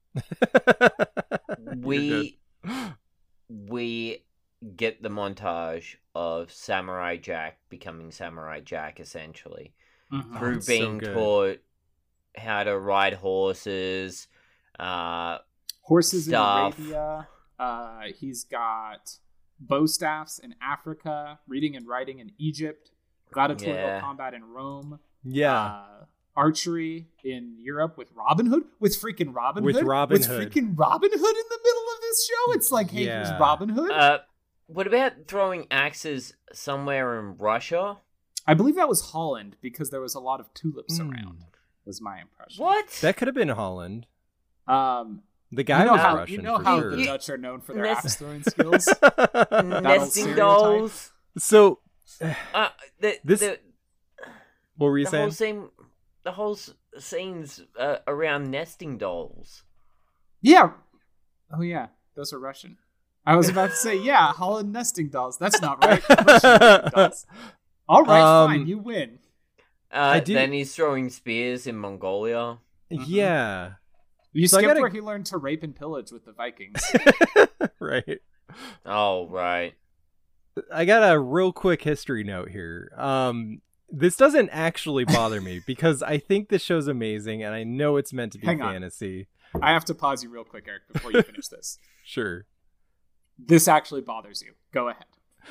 S3: we we get the montage of Samurai Jack becoming Samurai Jack essentially
S2: Mhm.
S3: through
S4: it's so
S3: being
S4: good.
S3: taught how to ride horses. Uh,
S2: Horses
S3: Stuff.
S2: in Arabia. Uh, he's got bow staffs in Africa. Reading and writing in Egypt. Gladiatorial
S3: Yeah.
S2: combat in Rome.
S4: Yeah.
S2: Uh, archery in Europe with Robin Hood. With freaking Robin
S4: With
S2: Hood.
S4: Robin
S2: with
S4: Hood.
S2: freaking Robin Hood in the middle of this show. It's like, hey,
S4: Yeah.
S2: here's Robin Hood.
S3: uh, what about throwing axes somewhere in Russia?
S2: I believe that was Holland because there was a lot of tulips
S4: Mm.
S2: around. Was my impression.
S3: What?
S4: That could have been Holland.
S2: Um,
S4: The guy
S2: you know
S4: was
S2: how
S4: Russian
S2: you know
S4: for
S2: how
S4: sure.
S2: the Dutch are known for their
S3: Nest-
S2: axe throwing skills.
S3: Nesting
S2: stereotype.
S3: dolls.
S4: So,
S3: Uh, the,
S4: This-
S3: the,
S4: what were you
S3: the
S4: saying?
S3: whole scene, the whole s- scenes uh, around nesting dolls.
S2: Yeah. Oh yeah, those are Russian. I was about to say, yeah, Holland nesting dolls. That's not right. Russian nesting dolls. All right,
S4: Um,
S2: fine, you win.
S3: Uh,
S4: I do-
S3: Then he's throwing spears in Mongolia.
S4: Yeah.
S2: You
S4: so I
S2: skipped
S4: gotta-
S2: where he learned to rape and pillage with the Vikings.
S4: Right.
S3: Oh, right.
S4: I got a real quick history note here. Um, this doesn't actually bother me because I think this show's amazing and I know it's meant to be
S2: Hang on.
S4: fantasy.
S2: I have to pause you real quick, Eric, before you finish this.
S4: Sure.
S2: This actually bothers you. Go ahead.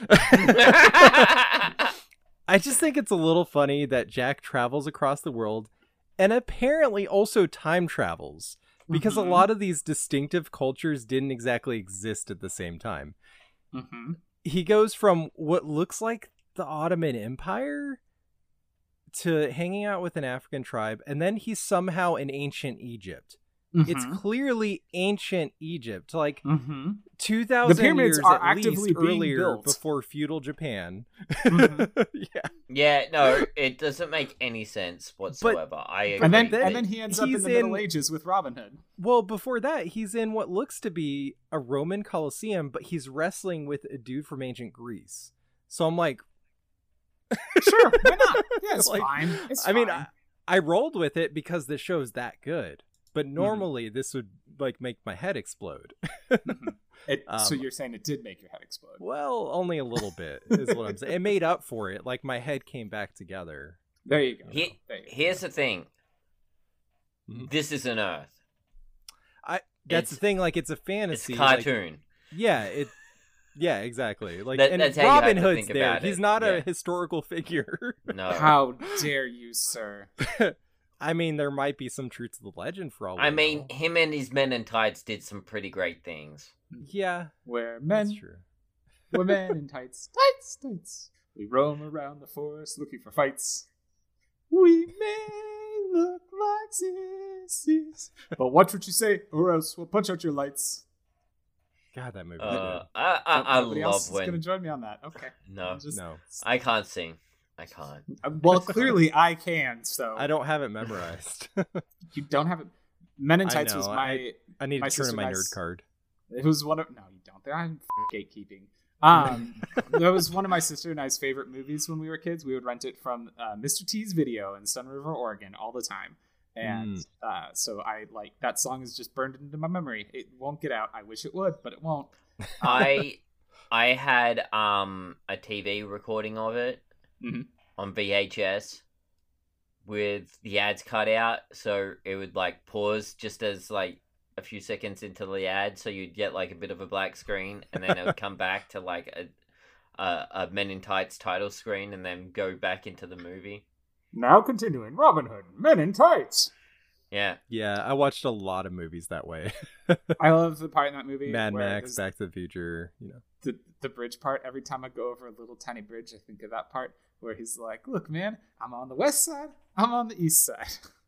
S4: I just think it's a little funny that Jack travels across the world and apparently also time travels because
S2: Mhm.
S4: a lot of these distinctive cultures didn't exactly exist at the same time.
S2: Mm-hmm.
S4: He goes from what looks like the Ottoman Empire to hanging out with an African tribe, and then he's somehow in ancient Egypt. It's clearly ancient Egypt, like
S2: Mm-hmm.
S4: two thousand
S2: The pyramids
S4: years
S2: are
S4: at
S2: actively
S4: least
S2: being
S4: earlier
S2: built.
S4: before feudal Japan.
S2: Mhm.
S4: Yeah.
S3: Yeah, no, it doesn't make any sense whatsoever. I agree.
S2: And then,
S4: then
S2: and then he ends up in
S4: he's
S2: the Middle
S4: in-
S2: Ages with Robin Hood.
S4: Well, before that, he's in what looks to be a Roman Colosseum, but he's wrestling with a dude from ancient Greece. So I'm like,
S2: Sure, why not? Yeah, it's
S4: Like,
S2: fine. It's
S4: I mean,
S2: fine.
S4: I, I rolled with it because the show's that good. But
S2: Mm-hmm.
S4: normally this would like make my head explode.
S2: Mhm. It, so
S4: um,
S2: you're saying it did make your head explode?
S4: Well, only a little bit is what I'm saying. It made up for it. Like my head came back together.
S2: There you go.
S3: He-
S2: There you go.
S3: Here's the thing.
S4: Mhm.
S3: This is an Earth.
S4: I that's the
S3: It's-
S4: thing. Like it's a
S3: It's
S4: fantasy. like-
S3: cartoon.
S4: yeah. It. Yeah. Exactly. Like
S3: That-
S4: and
S3: that's how you have
S4: Robin
S3: to
S4: Hood's
S3: think
S4: there.
S3: about
S4: He's
S3: it,
S4: not a
S3: yeah.
S4: historical figure.
S3: No.
S2: How dare you, sir?
S4: I mean, there might be some truth to the legend for all.
S3: I
S4: we
S3: mean,
S4: know.
S3: him and his men in tights did some pretty great things.
S4: yeah,
S2: We're men,
S4: that's true.
S2: we're men in tights, tights, tights. We roam around the forest looking for fights. We may look like sissies, but watch what you say, or else we'll punch out your lights.
S4: God, that movie.
S3: Uh, I I, I
S2: Nobody
S3: love
S2: else is gonna
S3: when
S2: join me on that. Okay.
S3: no,
S2: I'm just-
S4: no,
S3: I can't sing. I can't.
S2: Uh, Well, clearly I can. So
S4: I don't have it memorized.
S2: You don't have it. Men in
S4: I
S2: Tights
S4: know,
S2: was my.
S4: I need
S2: My
S4: to turn in
S2: sister
S4: my
S2: and I s-
S4: nerd card.
S2: It was one of no, you don't. I'm f- gatekeeping. Um, that was one of my sister and I's favorite movies when we were kids. We would rent it from uh, Mister T's Video in Sun River, Oregon, all the time, and
S4: Mm.
S2: uh, so I like that song is just burned into my memory. It won't get out. I wish it would, but it won't.
S3: I I had um a T V recording of it
S2: Mhm.
S3: on V H S with the ads cut out, so it would like pause just as like a few seconds into the ad, so you'd get like a bit of a black screen, and then it would come back to like a a, a Men in Tights title screen, and then go back into the movie.
S2: Now continuing, Robin Hood, Men in Tights.
S3: Yeah.
S4: Yeah, I watched a lot of movies that way.
S2: I love the part in that movie.
S4: Mad
S2: where
S4: Max,
S2: there's
S4: Back to the Future, you know.
S2: The, the bridge part. Every time I go over a little tiny bridge, I think of that part where he's like, "Look, man, I'm on the west side. I'm on the east side."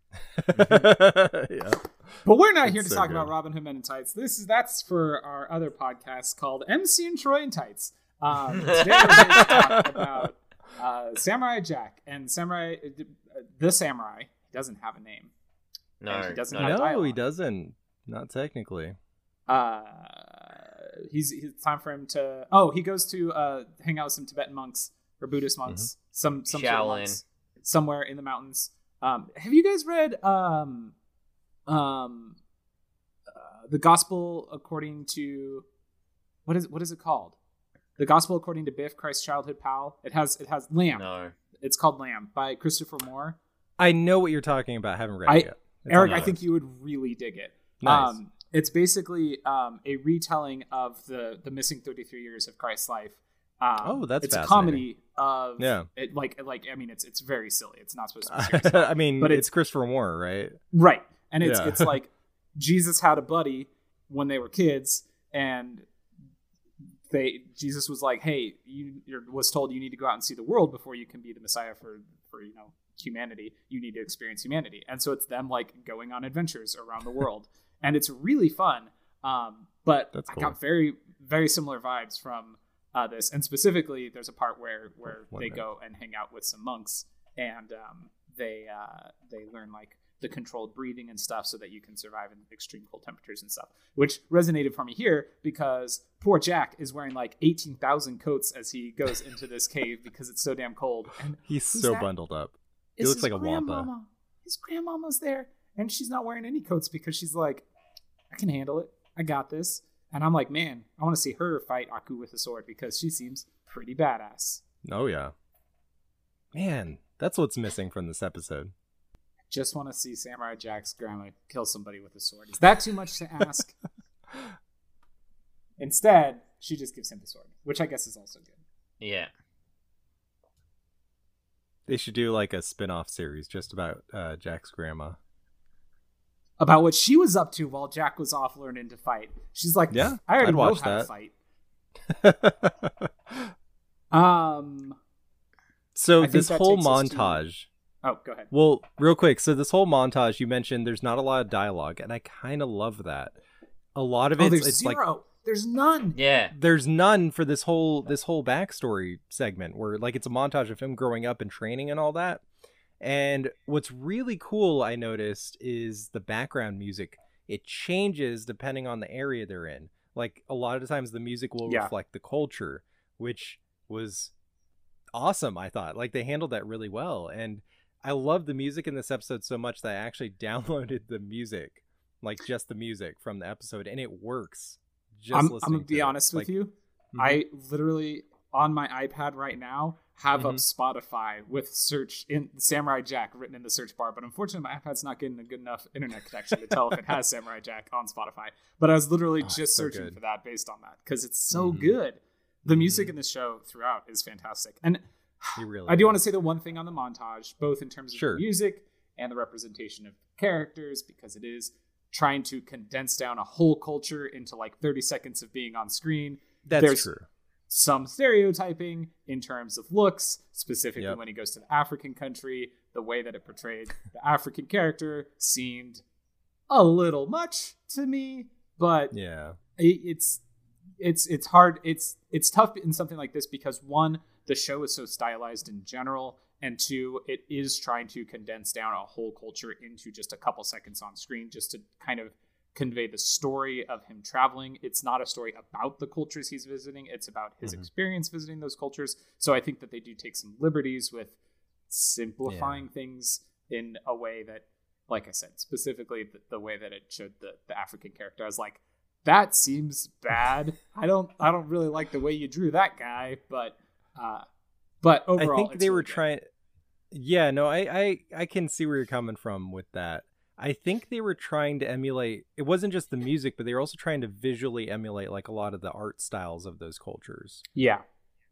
S4: Yeah.
S2: But we're not
S4: It's
S2: here to
S4: so
S2: talk
S4: good.
S2: about Robin Hood Men in Tights. This is that's for our other podcast called M C and Troy in Tights. Um, today we're here to talk about uh, Samurai Jack and Samurai, the Samurai. He doesn't have a name.
S3: No,
S2: And he doesn't
S3: no.
S2: have
S4: No,
S2: dialogue.
S4: he doesn't. Not technically.
S2: Uh, he's it's time for him to. Oh, he goes to uh, hang out with some Tibetan monks or Buddhist monks, some some sort of
S3: Shaolin.
S2: monks somewhere in the mountains. Um, have you guys read um, um, uh, the Gospel according to what is what is it called? The Gospel according to Biff, Christ's childhood pal. It has it has Lamb.
S3: No.
S2: It's called Lamb by Christopher Moore.
S4: I know what you're talking about. I haven't read
S2: I-
S4: it yet. It's
S2: Eric,
S4: on
S2: I
S4: my
S2: think
S4: list.
S2: you would really dig it.
S4: Nice.
S2: Um, it's basically um, a retelling of the the missing thirty-three years of Christ's life. Um,
S4: Oh, that's
S2: it's a
S4: fascinating.
S2: comedy of
S4: Yeah.
S2: It, like like I mean, it's it's very silly. It's not supposed to be serious, at all.
S4: I mean,
S2: but
S4: it's,
S2: it's
S4: Christopher Moore, right?
S2: right, and it's
S4: Yeah.
S2: it's like Jesus had a buddy when they were kids, and they Jesus was like, "Hey, you you're, was told you need to go out and see the world before you can be the Messiah for for you know humanity. You need to experience humanity." And so it's them like going on adventures around the world, and it's really fun. Um, but
S4: That's
S2: I
S4: cool.
S2: got very very similar vibes from uh, this, and specifically, there's a part where where
S4: One
S2: they
S4: minute.
S2: go and hang out with some monks, and um, they uh, they learn like the controlled breathing and stuff so that you can survive in extreme cold temperatures and stuff, which resonated for me here because poor Jack is wearing like eighteen thousand coats as he goes into this cave because it's so damn cold. And
S4: He's
S2: who's
S4: so
S2: that?
S4: bundled up. He
S2: It's
S4: looks
S2: his
S4: like a wampa.
S2: grandmama. His grandmama's there, and she's not wearing any coats because she's like, I can handle it. I got this. And I'm like, man, I want to see her fight Aku with a sword because she seems pretty badass.
S4: Oh, yeah. Man, that's what's missing from this episode.
S2: Just want to see Samurai Jack's grandma kill somebody with a sword. Is that too much to ask? Instead, she just gives him the sword, which I guess is also good.
S3: Yeah.
S4: They should do like a spin-off series just about uh, Jack's grandma.
S2: About what she was up to while Jack was off learning to fight. She's like,
S4: Yeah,
S2: I already
S4: I'd
S2: know
S4: watch
S2: how
S4: that.
S2: to fight. Um,
S4: So
S2: I think
S4: this
S2: that
S4: whole
S2: takes us to-
S4: montage.
S2: oh, go ahead.
S4: Well, real quick. So this whole montage, you mentioned there's not a lot of dialogue, and I kind of love that. A lot of
S2: Oh,
S4: it's,
S2: there's
S4: it's like
S2: zero. There's none.
S3: Yeah.
S4: there's none for this whole this whole backstory segment where like it's a montage of him growing up and training and all that. And what's really cool I noticed is the background music. It changes depending on the area they're in. Like a lot of the times the music will
S2: Yeah.
S4: reflect the culture, which was awesome, I thought. Like they handled that really well. And I love the music in this episode so much that I actually downloaded the music, like just the music from the episode, and it works. Just
S2: I'm, I'm
S4: listening
S2: gonna be
S4: to it.
S2: honest with
S4: Like,
S2: you.
S4: mhm.
S2: I literally on my iPad right now have up
S4: Mhm.
S2: Spotify with search in Samurai Jack written in the search bar, but unfortunately my iPad's not getting a good enough internet connection to tell if it has Samurai Jack on Spotify. But I was literally
S4: Oh,
S2: just
S4: it's so
S2: searching
S4: good.
S2: for that based on that because it's so
S4: Mhm.
S2: good. The music
S4: Mhm.
S2: in this show throughout is fantastic, and
S4: It really
S2: I do want to
S4: is.
S2: say the one thing on the montage, both in terms of
S4: Sure.
S2: the music and the representation of characters, because it is trying to condense down a whole culture into like thirty seconds of being on screen.
S4: That's
S2: There's
S4: true.
S2: some stereotyping in terms of looks, specifically
S4: Yep.
S2: when he goes to the African country. The way that it portrayed the African character seemed a little much to me, but
S4: Yeah.
S2: it- it's it's it's hard it's it's tough in something like this because one, the show is so stylized in general, and two, it is trying to condense down a whole culture into just a couple seconds on screen just to kind of convey the story of him traveling. It's not a story about the cultures he's visiting, it's about his
S4: Mhm.
S2: experience visiting those cultures. So I think that they do take some liberties with simplifying things in a way that, like I said, specifically the, the way that it showed the, the African character. I was like, that seems bad. I don't I don't really like the way you drew that guy, but uh but overall
S4: I think
S2: it's
S4: they were
S2: really good.
S4: trying. Yeah, no, I, I I can see where you're coming from with that. I think they were trying to emulate. It wasn't just the music, but they were also trying to visually emulate like a lot of the art styles of those cultures.
S2: Yeah.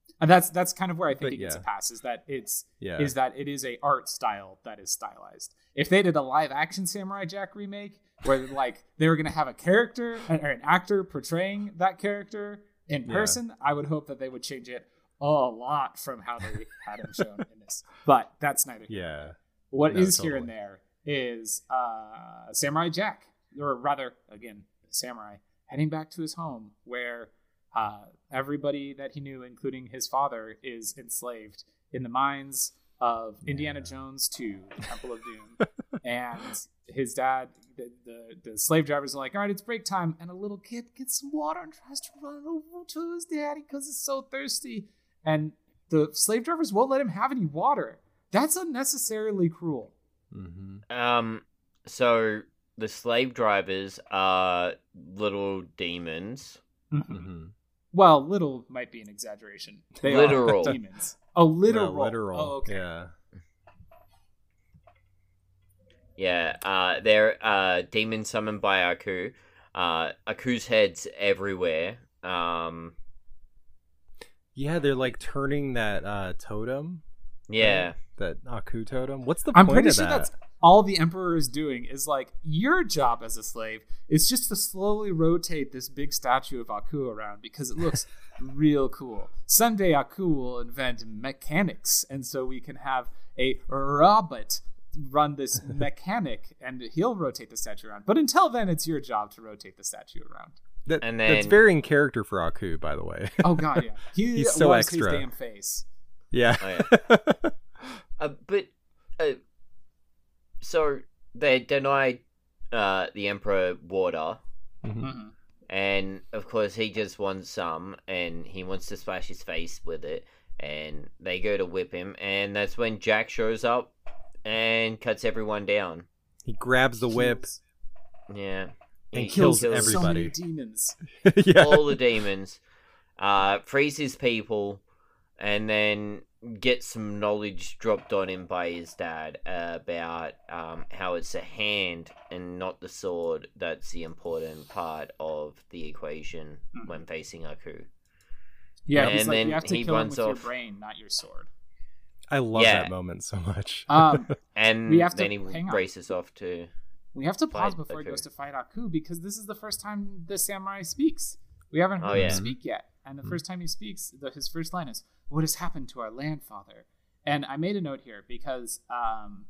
S2: And that's that's kind of where I think
S4: But,
S2: it gets
S4: yeah.
S2: a pass, is that it's
S4: Yeah.
S2: is that it is a art style that is stylized. If they did a live action Samurai Jack remake where like they were gonna have a character or an actor portraying that character in
S4: Yeah.
S2: person, I would hope that they would change it a lot from how they had him shown in this. But that's neither here.
S4: Yeah.
S2: What
S4: No,
S2: is here and
S4: totally.
S2: there is uh, Samurai Jack, or rather, again, Samurai, heading back to his home where uh, everybody that he knew, including his father, is enslaved in the mines of Indiana Jones two, the Temple of Doom. And his dad, the, the, the slave drivers are like, all right, it's break time. And a little kid gets some water and tries to run over to his daddy because it's so thirsty. And the slave drivers won't let him have any water. That's unnecessarily cruel.
S4: Mm-hmm.
S3: Um, so the slave drivers are little demons.
S4: Mm-hmm.
S2: Well, little might be an exaggeration. They
S3: Literal.
S2: are demons. Oh, literal.
S4: No, literal.
S2: Oh, okay.
S4: Yeah.
S3: Yeah, uh, they're uh, demons summoned by Aku. Uh, Aku's head's everywhere. Um,
S4: Yeah, they're like turning that uh, totem.
S3: yeah.
S4: That Aku totem. What's the
S2: I'm
S4: point
S2: pretty
S4: of
S2: sure
S4: that?
S2: that's all the Emperor is doing is like, your job as a slave is just to slowly rotate this big statue of Aku around because it looks real cool. Someday Aku will invent mechanics, and so we can have a robot run this mechanic and he'll rotate the statue around. But until then, it's your job to rotate the statue around.
S4: That,
S3: And
S4: That's
S3: then-
S4: very in character for Aku, by the way.
S2: Oh, God, yeah. He
S4: He's so
S2: loves
S4: extra.
S2: his damn face.
S4: Yeah.
S3: Oh, Uh, but uh, so they denied uh, the Emperor water,
S4: Mhm.
S2: Mhm.
S3: and of course he just wants some, and he wants to splash his face with it, and they go to whip him, and that's when Jack shows up and cuts everyone down.
S4: He grabs the whip.
S2: Kills
S3: Yeah,
S4: And
S3: He
S4: kills
S2: so
S4: everybody.
S2: many demons.
S4: Yeah.
S3: all the demons, uh, frees his people, and then gets some knowledge dropped on him by his dad uh, about um, how it's a hand and not the sword that's the important part of the equation
S2: Mhm.
S3: when facing Aku.
S2: Yeah,
S3: And
S2: he's like,
S3: then
S2: you have to
S3: he
S2: kill him
S3: runs
S2: with your
S3: off.
S2: brain, not your sword.
S4: I love
S3: Yeah.
S4: that moment so much.
S2: Um,
S3: And
S2: We have to-
S3: then he
S2: hang on.
S3: races off to...
S2: we have to pause
S3: Fight
S2: before he
S3: Aku.
S2: goes to fight Aku because this is the first time the samurai speaks. We haven't heard
S3: Oh,
S2: him
S3: yeah.
S2: speak yet. And the first time he speaks, the, his first line is, "What has happened to our land, father?" And I made a note here because um,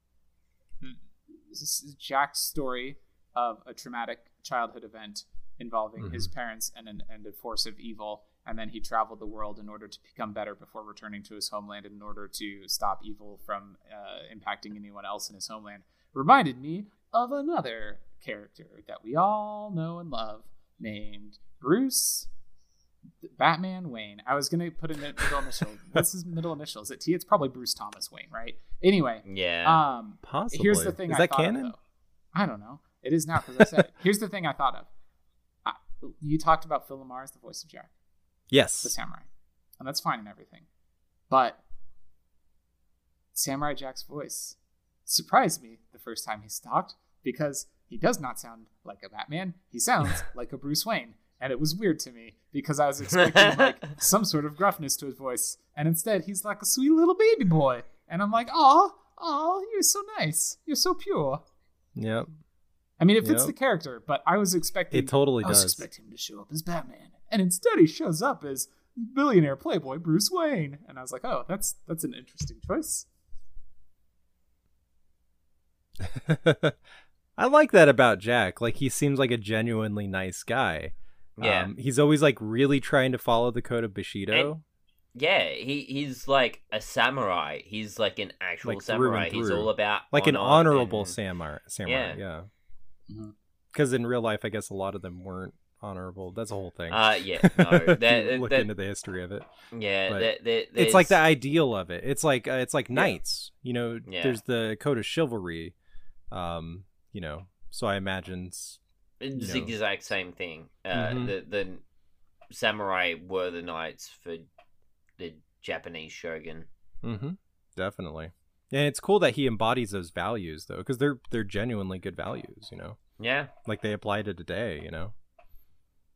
S2: this is Jack's story of a traumatic childhood event involving his parents and, an, and a force of evil. And then he traveled the world in order to become better before returning to his homeland in order to stop evil from uh, impacting anyone else in his homeland. Reminded me of another character that we all know and love named Bruce Batman Wayne. I was going to put a middle initial. What's his middle initial? Is it T? It's probably Bruce Thomas Wayne, right? Anyway.
S3: Yeah.
S2: Um,
S4: Possibly.
S2: Here's the thing
S4: Is
S2: I
S4: that
S2: thought
S4: canon?
S2: of, though. I don't know. It is now because I said it. Here's the thing I thought of. I, you talked about Phil Lamar as the voice of Jack, the
S4: Yes.
S2: samurai. And that's fine and everything. But Samurai Jack's voice surprised me the first time he talked because he does not sound like a Batman. He sounds like a Bruce Wayne. And it was weird to me because I was expecting like some sort of gruffness to his voice. And instead he's like a sweet little baby boy. And I'm like, oh, oh, you're so nice. You're so pure.
S4: Yep.
S2: I mean, it fits
S4: Yep.
S2: the character, but I was expecting
S4: It totally
S2: I was
S4: does.
S2: expecting him to show up as Batman. And instead he shows up as billionaire playboy Bruce Wayne. And I was like, oh, that's that's an interesting choice.
S4: I like that about Jack. Like, he seems like a genuinely nice guy.
S3: Yeah.
S4: Um, he's always like really trying to follow the code of Bushido.
S3: And- Yeah, he he's like a samurai. He's like an actual
S4: Like, through and
S3: samurai. He's
S4: through.
S3: all about
S4: like an
S3: honor
S4: honorable
S3: and-
S4: samurai. Samurai,
S3: Yeah.
S4: yeah.
S2: Mhm.
S4: Because in real life, I guess a lot of them weren't honorable. That's a whole thing.
S3: Uh, yeah, no,
S4: If you
S3: that,
S4: look
S3: that,
S4: into the history of it.
S3: yeah,
S4: but
S3: that, that,
S4: It's like the
S3: there's-
S4: ideal of it. It's like uh, it's like knights. You know,
S3: Yeah.
S4: there's the code of chivalry. Um, you know, so I imagine. s-
S3: It's
S4: you
S3: the
S4: know.
S3: exact same thing. Uh,
S4: Mhm.
S3: the the samurai were the knights for the Japanese shogun.
S4: Mm-hmm. Definitely. And it's cool that he embodies those values though, because they're they're genuinely good values. You know,
S3: Yeah,
S4: like they apply to today. You know.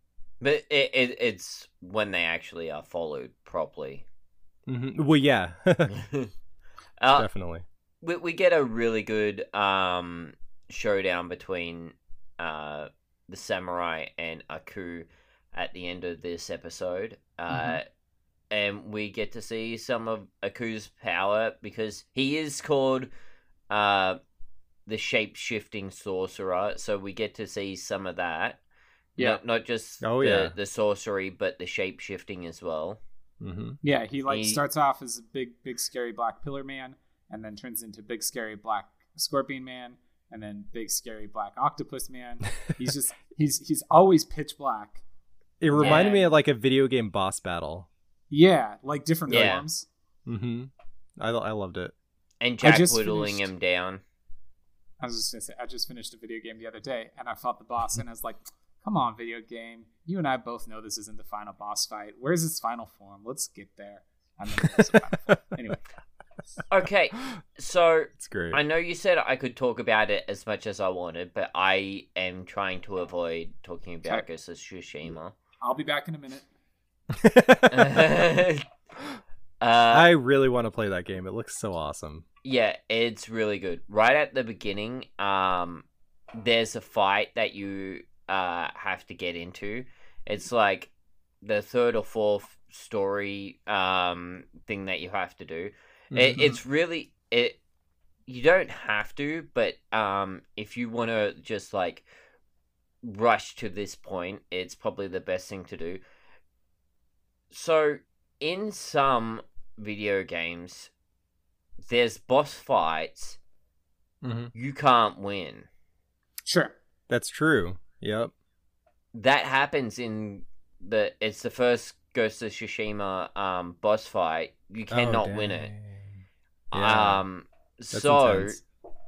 S3: But it, it it's when they actually are followed properly.
S4: Mm-hmm. Well, yeah,
S3: uh,
S4: definitely.
S3: We we get a really good um showdown between uh the samurai and Aku at the end of this episode. Uh,
S2: Mhm.
S3: and we get to see some of Aku's power because he is called uh the shape-shifting sorcerer, so we get to see some of that.
S2: Yeah.
S3: Not, not just
S4: Oh,
S3: the,
S4: yeah.
S3: the sorcery, but the shape-shifting as well.
S4: Mm-hmm.
S2: Yeah, he like
S3: He-
S2: starts off as a big, big, scary black pillar man, and then turns into big, scary black scorpion man, and then big, scary black octopus man. He's just he's he's always pitch black.
S4: It reminded
S3: Yeah.
S4: me of like a video game boss battle.
S2: Yeah, like different
S3: Yeah.
S2: forms.
S4: Mm-hmm. I I loved it.
S3: And
S2: I
S3: Jack
S2: just
S3: whittling
S2: finished-
S3: him down.
S2: I was just gonna say, I just finished a video game the other day, and I fought the boss, and I was like, "Come on, video game! You and I both know this isn't the final boss fight. Where's its final form? Let's get there." And then it was the final form. Anyway,
S3: Okay, so
S4: It's great.
S3: I know you said I could talk about it as much as I wanted, but I am trying to avoid talking about
S2: Okay.
S3: Ghost of Tsushima.
S2: I'll be back in a minute.
S3: uh,
S4: I really want to play that game. It looks so awesome.
S3: Yeah, it's really good. Right at the beginning, um, there's a fight that you uh have to get into. It's like the third or fourth story um thing that you have to do. It, it's really it. You don't have to, but um, if you want to just like rush to this point, it's probably the best thing to do. So, in some video games, there's boss fights
S4: Mm-hmm.
S3: you can't win.
S2: Sure.
S4: That's true. Yep.
S3: That happens in the. It's the first Ghost of Tsushima um boss fight. You cannot
S4: Oh,
S3: win it.
S4: dang. Yeah.
S3: Um.
S4: That's
S3: so.
S4: intense.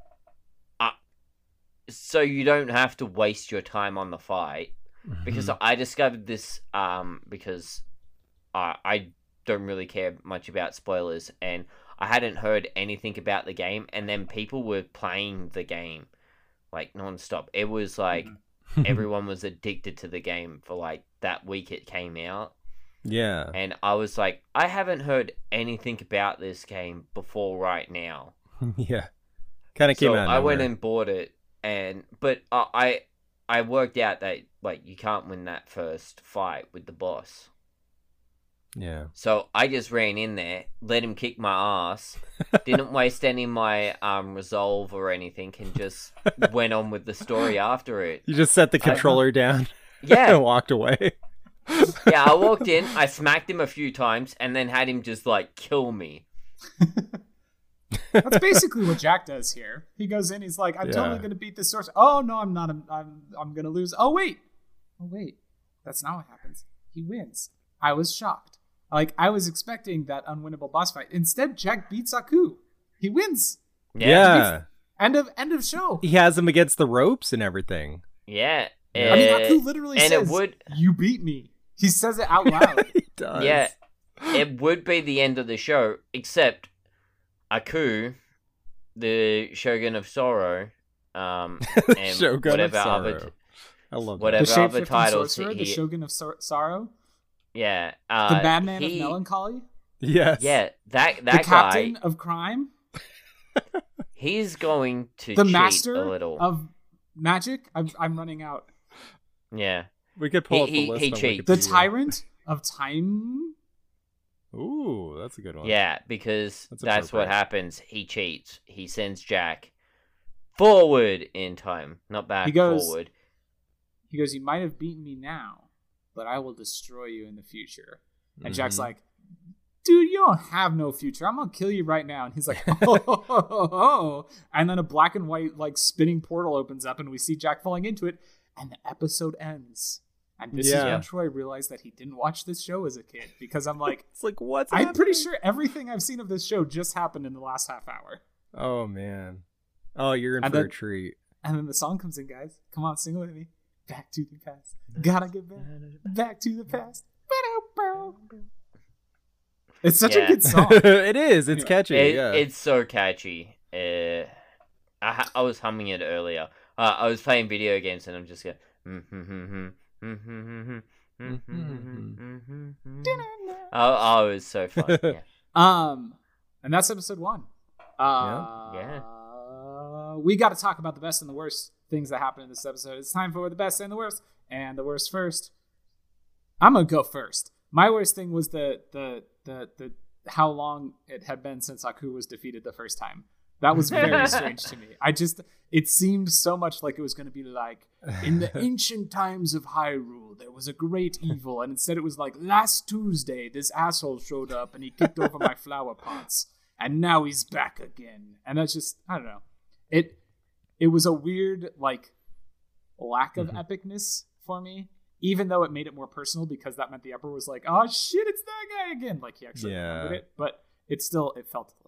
S3: So you don't have to waste your time on the fight. Because
S4: Mhm.
S3: I discovered this um because I I don't really care much about spoilers, and I hadn't heard anything about the game, and then people were playing the game like non-stop. It was like everyone was addicted to the game for like that week it came out,
S4: yeah.
S3: and I was like, I haven't heard anything about this game before right now.
S4: Yeah. Kind of came
S3: So
S4: out. of
S3: I went
S4: nowhere.
S3: and bought it, and but uh, I I worked out that like you can't win that first fight with the boss.
S4: Yeah.
S3: So I just ran in there, let him kick my ass, didn't waste any of my um resolve or anything, and just went on with the story after it.
S4: You just set the controller down
S3: Yeah,
S4: and walked away.
S3: yeah. I walked in, I smacked him a few times, and then had him just like kill me.
S2: That's basically what Jack does here. He goes in, he's like, I'm
S4: Yeah.
S2: totally gonna beat this sorcerer. Oh no, I'm not. I'm I'm, I'm gonna lose. Oh wait. Oh wait. That's not what happens. He wins. I was shocked. Like I was expecting that unwinnable boss fight. Instead, Jack beats Aku. He wins.
S3: Yeah,
S4: Yeah.
S2: End of end of show.
S4: He has him against the ropes and everything.
S3: yeah.
S2: I mean,
S3: uh,
S2: Aku literally
S3: and
S2: says,
S3: it would,
S2: "You beat me." He says it out loud.
S4: He does.
S3: yeah, it would be the end of the show, except Aku, the Shogun of Sorrow, um, and
S4: Shogun of
S3: whatever other,
S4: Sorrow. I love
S3: whatever
S2: the
S4: that.
S3: other
S2: shapeshifting
S3: titles
S2: sorcerer,
S3: he,
S2: the Shogun of Sor- Sorrow,
S3: yeah,
S2: the
S3: uh,
S2: madman
S3: he,
S2: of melancholy,
S4: Yes.
S3: yeah, that
S2: the
S3: that
S2: captain
S3: guy,
S2: of crime,
S3: he's going to
S2: the
S3: cheat
S2: master
S3: a little,
S2: of magic. I'm, I'm running out.
S3: yeah,
S4: We could pull
S3: He-
S4: up the
S3: he-
S4: list
S3: he
S4: on
S3: cheats.
S2: The
S4: Wikipedia.
S2: tyrant of time.
S4: Ooh, that's a good one.
S3: yeah, because
S4: That's
S3: that's, what
S4: appropriate.
S3: happens. He cheats. He sends Jack forward in time, not back.
S2: He goes-
S3: forward.
S2: He goes, "You might have beaten me now, but I will destroy you in the future." And Jack's
S4: Mhm.
S2: like, "Dude, you don't have no future. I'm gonna kill you right now." And he's like, "Oh, oh, oh, oh, oh." And then a black and white like spinning portal opens up, and we see Jack falling into it, and the episode ends. And this is
S4: Yeah.
S2: when Troy realized that he didn't watch this show as a kid, because I'm like,
S4: It's like, what's
S2: I'm pretty
S4: happening?
S2: sure everything I've seen of this show just happened in the last half hour.
S4: Oh, man. Oh, you're in
S2: And
S4: for a
S2: then-
S4: treat.
S2: And then the song comes in, guys. Come on, sing it with me. Back to the past. Gotta get back. Back to the past. It's such
S3: Yeah.
S2: a good song.
S4: It is. It's
S2: Yeah.
S4: catchy.
S3: It,
S4: yeah.
S3: It's so catchy. Uh, I ha- I was humming it earlier. Uh, I was playing video games and I'm just going. oh, oh, it was so fun. Yeah.
S2: Um, and that's episode one. Uh,
S3: Yeah.
S2: yeah. We got to talk about the best and the worst things that happened in this episode. It's time for the best and the worst, and the worst first. I'm gonna go first. My worst thing was the the the the how long it had been since Aku was defeated the first time. That was very strange to me. I just, it seemed so much like it was going to be like, in the ancient times of Hyrule, there was a great evil. And instead it was like, last Tuesday, this asshole showed up and he kicked over my flower pots. And now he's back again. And that's just, I don't know. It, it was a weird, like, lack of mm-hmm. epicness for me. Even though it made it more personal because that meant the Emperor was like, oh shit, it's that guy again. Like he actually
S4: yeah.
S2: remembered it. But it still, it felt a little.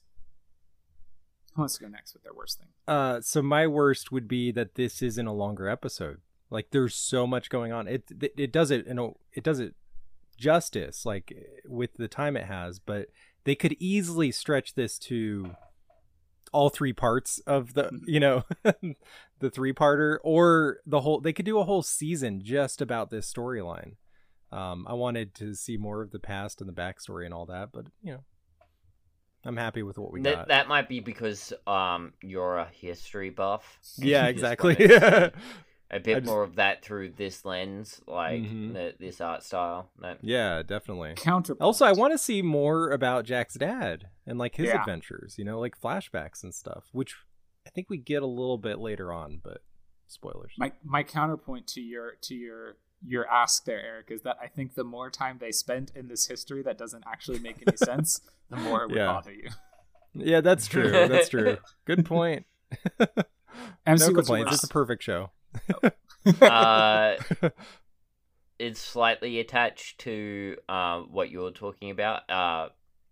S2: Who wants to go next with their worst thing?
S4: Uh, so my worst would be that this isn't a longer episode. Like there's so much going on. It it, it does it, you know, it does it justice, like with the time it has. But they could easily stretch this to all three parts of the, you know, the three-parter, or the whole. They could do a whole season just about this storyline. Um, I wanted to see more of the past and the backstory and all that, but you know. I'm happy with what we
S3: Th-
S4: got.
S3: That might be because um you're a history buff.
S4: Yeah, exactly.
S3: a bit
S4: just...
S3: more of that through this lens, like
S4: mm-hmm.
S3: the, this art style. That...
S4: Yeah, definitely.
S2: Counterpoint.
S4: Also, I want to see more about Jack's dad and like his
S2: yeah.
S4: adventures. You know, like flashbacks and stuff, which I think we get a little bit later on. But spoilers.
S2: My my counterpoint to your to your. your ask there, Eric, is that I think the more time they spent in this history that doesn't actually make any sense, the more it would
S4: yeah.
S2: bother you.
S4: Yeah, that's true. That's true. Good point.
S2: M C,
S4: no complaints. It's a perfect show.
S3: uh, it's slightly attached to uh, what you were talking about. Uh,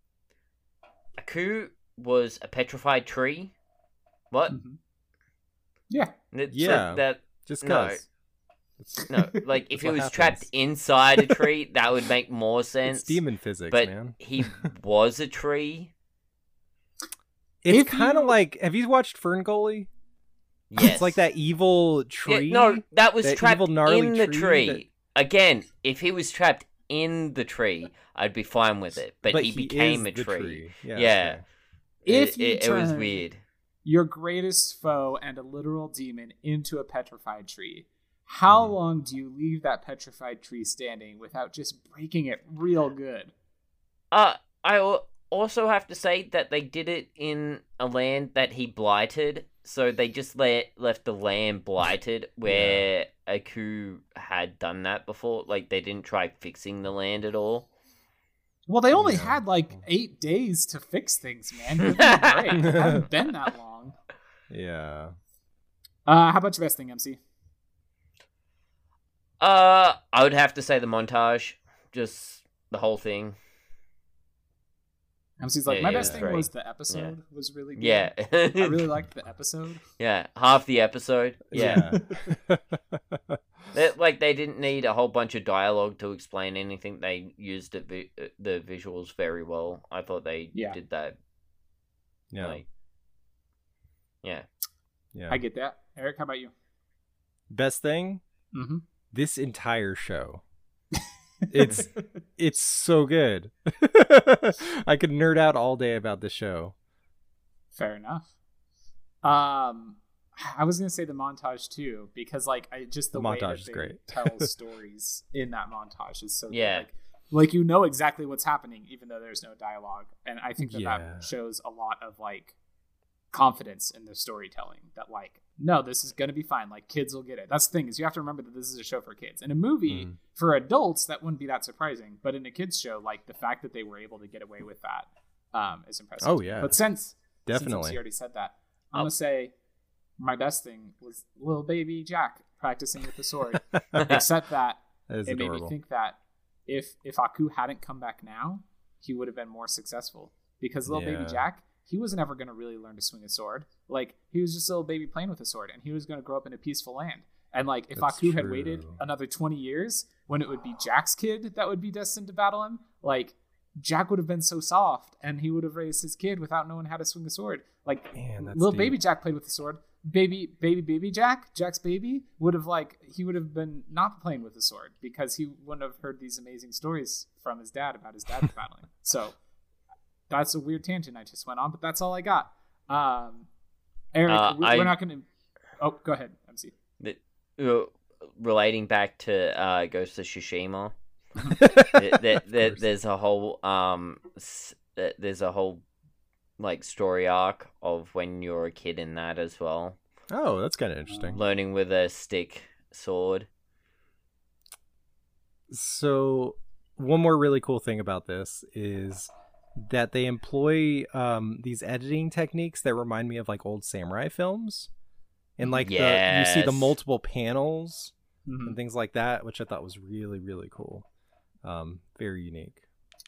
S3: Aku was a petrified tree. What?
S2: Mm-hmm. Yeah.
S3: It's
S4: yeah.
S3: Like that.
S4: Just
S3: no.
S4: cause.
S3: No, like if he was
S4: happens.
S3: trapped inside a tree, that would make more sense.
S4: It's demon physics,
S3: but
S4: man.
S3: he was a tree.
S4: It's kind of you... like, have you watched Ferngully?
S3: Yes.
S4: It's like that evil tree.
S3: Yeah, no, that was
S4: that
S3: trapped
S4: evil, gnarly
S3: in the
S4: tree.
S3: tree. That... Again, if he was trapped in the tree, I'd be fine with it. But,
S4: but
S3: he,
S4: he
S3: became a
S4: tree.
S3: tree.
S4: Yeah.
S3: yeah.
S4: Okay.
S2: If
S3: it,
S2: you
S3: it, it was weird.
S2: Your greatest foe and a literal demon into a petrified tree. How mm-hmm. long do you leave that petrified tree standing without just breaking it real good?
S3: Uh, I also have to say that they did it in a land that he blighted, so they just let, left the land blighted, where yeah. Aku had done that before. Like, they didn't try fixing the land at all.
S2: Well, they only yeah. had, like, eight days to fix things, man. Give me a break. It hasn't been that long.
S4: Yeah.
S2: Uh, how about your best thing, M C?
S3: Uh, I would have to say the montage, just the whole thing.
S2: M C's like,
S3: yeah,
S2: my
S3: yeah,
S2: best thing
S3: great.
S2: was the episode
S3: yeah.
S2: was really good.
S3: Yeah.
S2: I really liked the episode.
S3: Yeah, half the episode. Yeah.
S4: yeah.
S3: they, like, they didn't need a whole bunch of dialogue to explain anything. They used it, vi- the visuals very well. I thought they
S2: yeah.
S3: did that.
S4: Yeah.
S3: Like, yeah.
S4: Yeah.
S2: I get that. Eric, how about you?
S4: Best thing?
S2: Mm-hmm.
S4: This entire show. It's it's so good. I could nerd out all day about this show.
S2: Fair enough. Um, I was gonna say the montage too, because like I just the,
S4: the
S2: way
S4: montage
S2: that
S4: is
S2: they
S4: great.
S2: tell stories in that montage is so
S3: yeah.
S2: good. Like, like you know exactly what's happening, even though there's no dialogue, and I think that
S4: yeah.
S2: that shows a lot of like confidence in the storytelling. That like, no, this is gonna be fine. Like kids will get it. That's the thing, is you have to remember that this is a show for kids. In a movie
S4: mm. for
S2: for adults, that wouldn't be that surprising. But in a kids show, like the fact that they were able to get away with that um, is impressive.
S4: Oh yeah.
S2: But since
S4: definitely,
S2: since you already said that, I'm gonna say my best thing was little baby Jack practicing with the sword. Except that,
S4: that
S2: it
S4: adorable.
S2: made me think that if if Aku hadn't come back now, he would have been more successful. Because little
S4: yeah.
S2: baby Jack, he was never going to really learn to swing a sword. Like, he was just a little baby playing with a sword, and he was going to grow up in a peaceful land. And, like, if
S4: That's
S2: Aku
S4: true.
S2: had waited another twenty years, when it would be Jack's kid that would be destined to battle him, like, Jack would have been so soft, and he would have raised his kid without knowing how to swing a sword. Like,
S4: Man, that's
S2: little
S4: deep.
S2: baby Jack played with the sword. Baby, baby, baby Jack, Jack's baby, would have, like, he would have been not playing with the sword because he wouldn't have heard these amazing stories from his dad about his dad battling. So that's a weird tangent I just went on, but that's all I got. Um, Eric,
S3: Uh,
S2: we-
S3: I-
S2: we're not going to... Oh, go ahead, M C.
S3: The- uh, relating back to uh, Ghost of Tsushima, there, there, there, there's a whole um, s- there's a whole like story arc of when you're a kid in that as well,
S4: Oh, that's kind of interesting.
S3: learning with a stick sword.
S4: So, one more really cool thing about this is that they employ um, these editing techniques that remind me of like old samurai films, and like the, you see the
S3: Yes.
S4: multiple panels
S2: Mhm.
S4: and things like that, which I thought was really really cool. Um, very unique.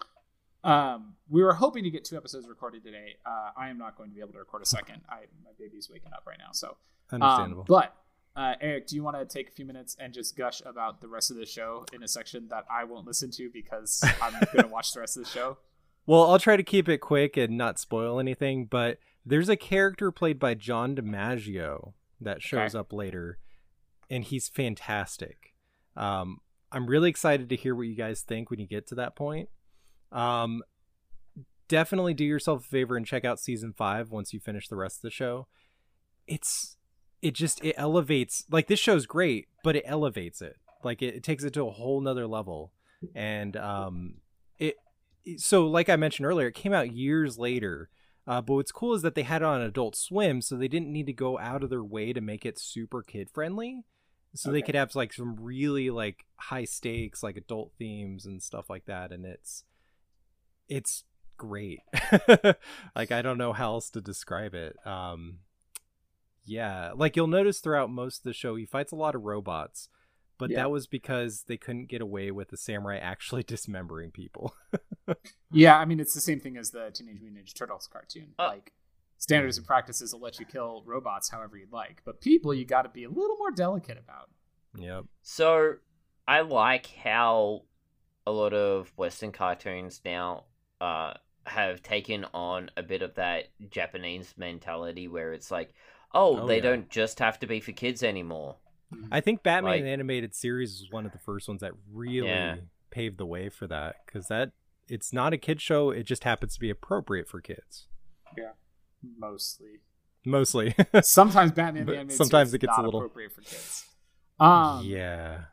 S2: Um, we were hoping to get two episodes recorded today. Uh, I am not going to be able to record a second. I my baby's waking up right now, so
S4: Understandable.
S2: Um, but uh, Eric, do you want to take a few minutes and just gush about the rest of the show in a section that I won't listen to because I'm going to watch the rest of the show?
S4: Well, I'll try to keep it quick and not spoil anything, but there's a character played by John DiMaggio that shows
S2: Okay.
S4: up later, and he's fantastic. Um, I'm really excited to hear what you guys think when you get to that point. Um, definitely do yourself a favor and check out season five once you finish the rest of the show. It's, it just, it elevates, like this show's great, but it elevates it. Like it, it takes it to a whole nother level. And, um, it, so like I mentioned earlier, it came out years later. Uh, but what's cool is that they had it on Adult Swim, so they didn't need to go out of their way to make it super kid friendly. So they
S2: Okay.
S4: could have like some really like high stakes, like adult themes and stuff like that. And it's, it's great. Like, I don't know how else to describe it. Um, yeah, like you'll notice throughout most of the show, he fights a lot of robots, but
S2: Yeah.
S4: that was because they couldn't get away with the samurai actually dismembering people.
S2: Yeah, I mean, it's the same thing as the Teenage Mutant Ninja Turtles cartoon.
S3: Uh,
S2: like, standards and practices will let you kill robots however you'd like, but people you got to be a little more delicate about.
S4: Yep.
S3: So I like how a lot of Western cartoons now uh, have taken on a bit of that Japanese mentality where it's like, oh,
S4: Oh,
S3: they
S4: yeah.
S3: don't just have to be for kids anymore.
S4: I think Batman
S3: Like-
S4: the Animated Series was one of the first ones that really
S3: Yeah.
S4: paved the way for that, because that it's not a kid show, it just happens to be appropriate for kids.
S2: Yeah, mostly.
S4: Mostly.
S2: Sometimes Batman the
S4: But
S2: Animated
S4: sometimes
S2: Series
S4: it gets
S2: is
S4: a
S2: not
S4: little-
S2: appropriate for kids. Um,
S4: Yeah.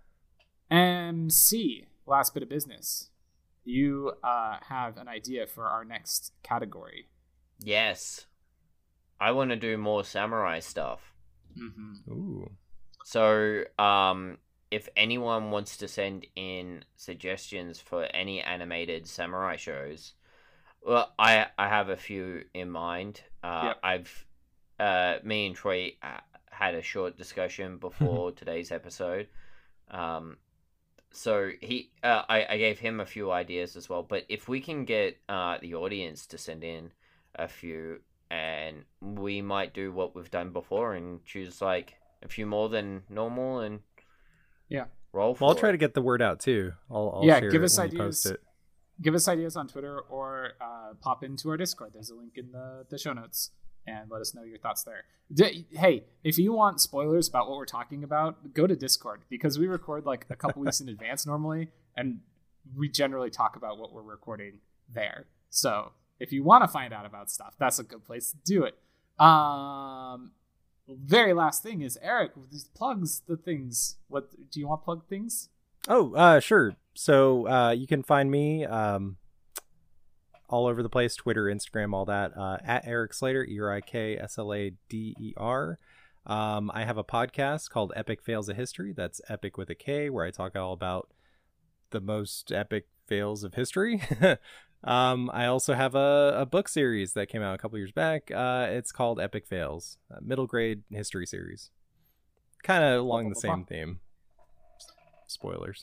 S2: M C, last bit of business. You uh, have an idea for our next category.
S3: Yes. I want to do more samurai stuff.
S2: Mm-hmm.
S4: Ooh.
S3: So, um, if anyone wants to send in suggestions for any animated samurai shows, well, I I have a few in mind. Uh,
S2: Yep.
S3: I've, uh, me and Troy uh, had a short discussion before today's episode. Um, so he, uh, I, I gave him a few ideas as well. But if we can get uh the audience to send in a few, and we might do what we've done before and choose like a few more than normal and
S2: Yeah.
S3: roll for
S4: Well, I'll try
S3: it.
S4: to get the word out too. I'll, I'll
S2: Yeah,
S4: share
S2: give
S4: it
S2: us
S4: when we post
S2: ideas.
S4: it.
S2: Give us ideas on Twitter or uh, pop into our Discord. There's a link in the, the show notes and let us know your thoughts there. D- hey, if you want spoilers about what we're talking about, go to Discord because we record like a couple weeks in advance normally, and we generally talk about what we're recording there. So if you want to find out about stuff, that's a good place to do it. Um, very last thing is Eric, these plugs the things. What do you want plug things?
S4: Oh, uh, sure. So uh, you can find me um, all over the place, Twitter, Instagram, all that, uh, at Eric Slater, E R I K S L A D E R. Um, I have a podcast called Epic Fails of History. That's Epic with a K, where I talk all about the most epic fails of history. um, I also have a, a book series that came out a couple years back. Uh, it's called Epic Fails, a middle grade history series. Kind of along the same theme. Spoilers.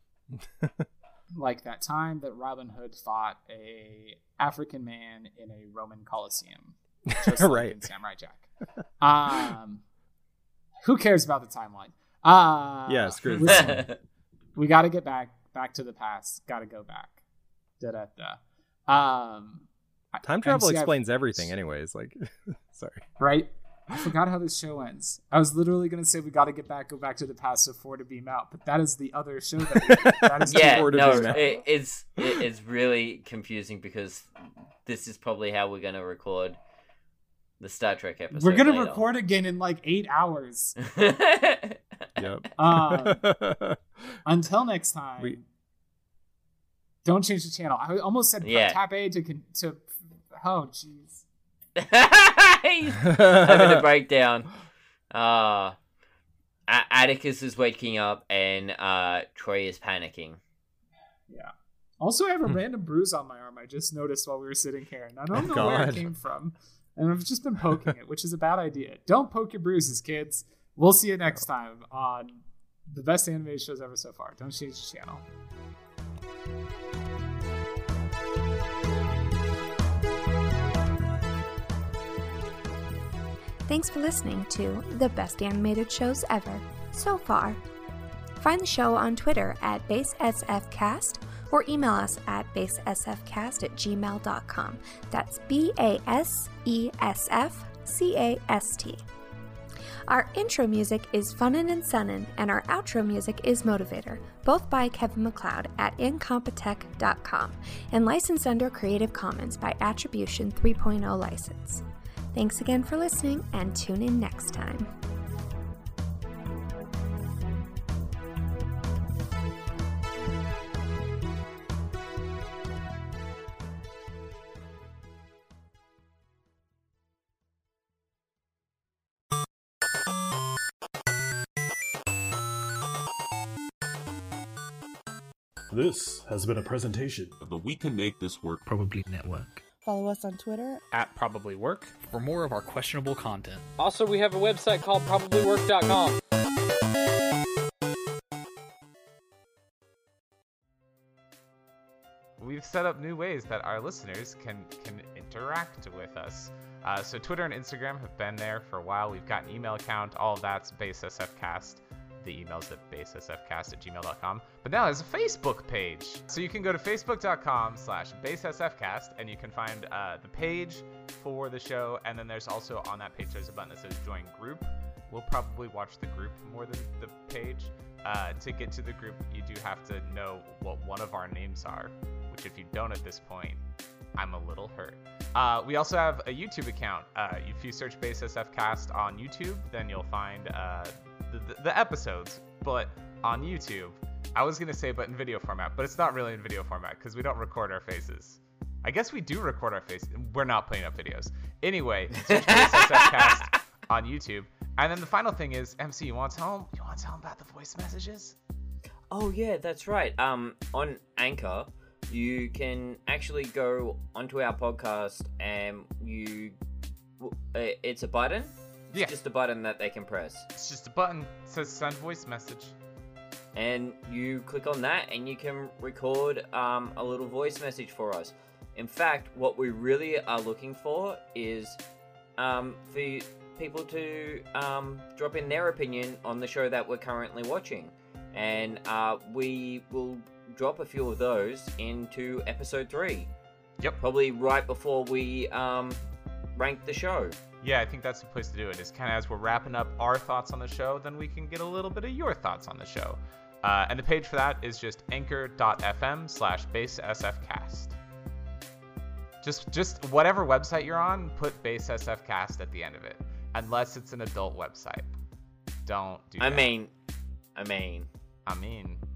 S2: Like that time that Robin Hood fought a African man in a Roman Colosseum, just like
S4: Right.
S2: in Samurai Jack. Um, who cares about the timeline? Uh,
S4: Yeah, screw
S2: listen, we got to get back back to the past. Got to go back. Da da da. Um,
S4: Time travel
S2: M C I
S4: explains everything, anyways. Like, sorry.
S2: Right? I forgot how this show ends. I was literally going to say we got to get back, go back to the past so four to beam out, but that is the other show. That, that is
S3: yeah,
S4: four to
S3: no,
S4: beam out.
S3: it, it's it, it's really confusing because this is probably how we're going to record the Star Trek episode.
S2: We're going to
S3: later.
S2: record again in like eight hours.
S4: Yep.
S2: Um, until next time,
S4: We-
S2: don't change the channel. I almost said
S3: Yeah.
S2: tap A to con- to. Oh, jeez.
S3: He's having a breakdown. Uh, A- Atticus is waking up and uh, Troy is panicking.
S2: Yeah. Also, I have a
S4: Hmm.
S2: random bruise on my arm. I just noticed while we were sitting here, and I don't know
S4: Oh,
S2: where it
S4: God.
S2: came from. And I've just been poking it, which is a bad idea. Don't poke your bruises, kids. We'll see you next time on the best animated shows ever so far. Don't change the channel.
S1: Thanks for listening to the best animated shows ever so far. Find the show on Twitter at BaseSFcast or email us at basesfcast at gmail dot com. That's B A S E S F C A S T. Our intro music is Funnin' and Sunnin', and our outro music is Motivator, both by Kevin MacLeod at incompetech dot com, and licensed under Creative Commons by Attribution three point oh license. Thanks again for listening, and tune in next time.
S9: This has been a presentation
S8: But we can make this work.
S10: Probably Network.
S11: Follow us on Twitter
S10: At Probably Work for more of our questionable content.
S12: Also, we have a website called probably work dot com.
S2: We've set up new ways that our listeners can can interact with us. Uh, so Twitter and Instagram have been there for a while. We've got an email account. All of that's BaseSFcast. The email's at basesfcast at gmail dot com. But now there's a Facebook page. So you can go to facebook dot com slash basesfcast and you can find uh, the page for the show. And then there's also on that page, there's a button that says join group. We'll probably watch the group more than the page. Uh, to get to the group, you do have to know what one of our names are, which if you don't at this point, I'm a little hurt. Uh, we also have a YouTube account. Uh, if you search BaseSFcast on YouTube, then you'll find uh, the, the, the episodes. But on YouTube, I was going to say but in video format, but it's not really in video format because we don't record our faces. I guess we do record our faces. We're not putting up videos. Anyway, search BaseSFcast on YouTube. And then the final thing is, M C, you want to tell them, you want to tell them about the voice messages?
S3: Oh yeah, that's right. Um, on Anchor, you can actually go onto our podcast and you, it's a button. It's
S2: Yeah.
S3: just a button that they can press.
S2: It's just a button. It says send voice message.
S3: And you click on that and you can record um, a little voice message for us. In fact, what we really are looking for is um, for people to um, drop in their opinion on the show that we're currently watching. And uh, we will drop a few of those into episode three.
S2: Yep.
S3: Probably right before we um, rank the show.
S2: Yeah, I think that's the place to do it. Is kind of as we're wrapping up our thoughts on the show, then we can get a little bit of your thoughts on the show. Uh, and the page for that is just anchor dot f m slash basesfcast. Just, just whatever website you're on, put basesfcast at the end of it. Unless it's an adult website. Don't do
S3: I
S2: that.
S3: mean, I mean,
S2: I mean...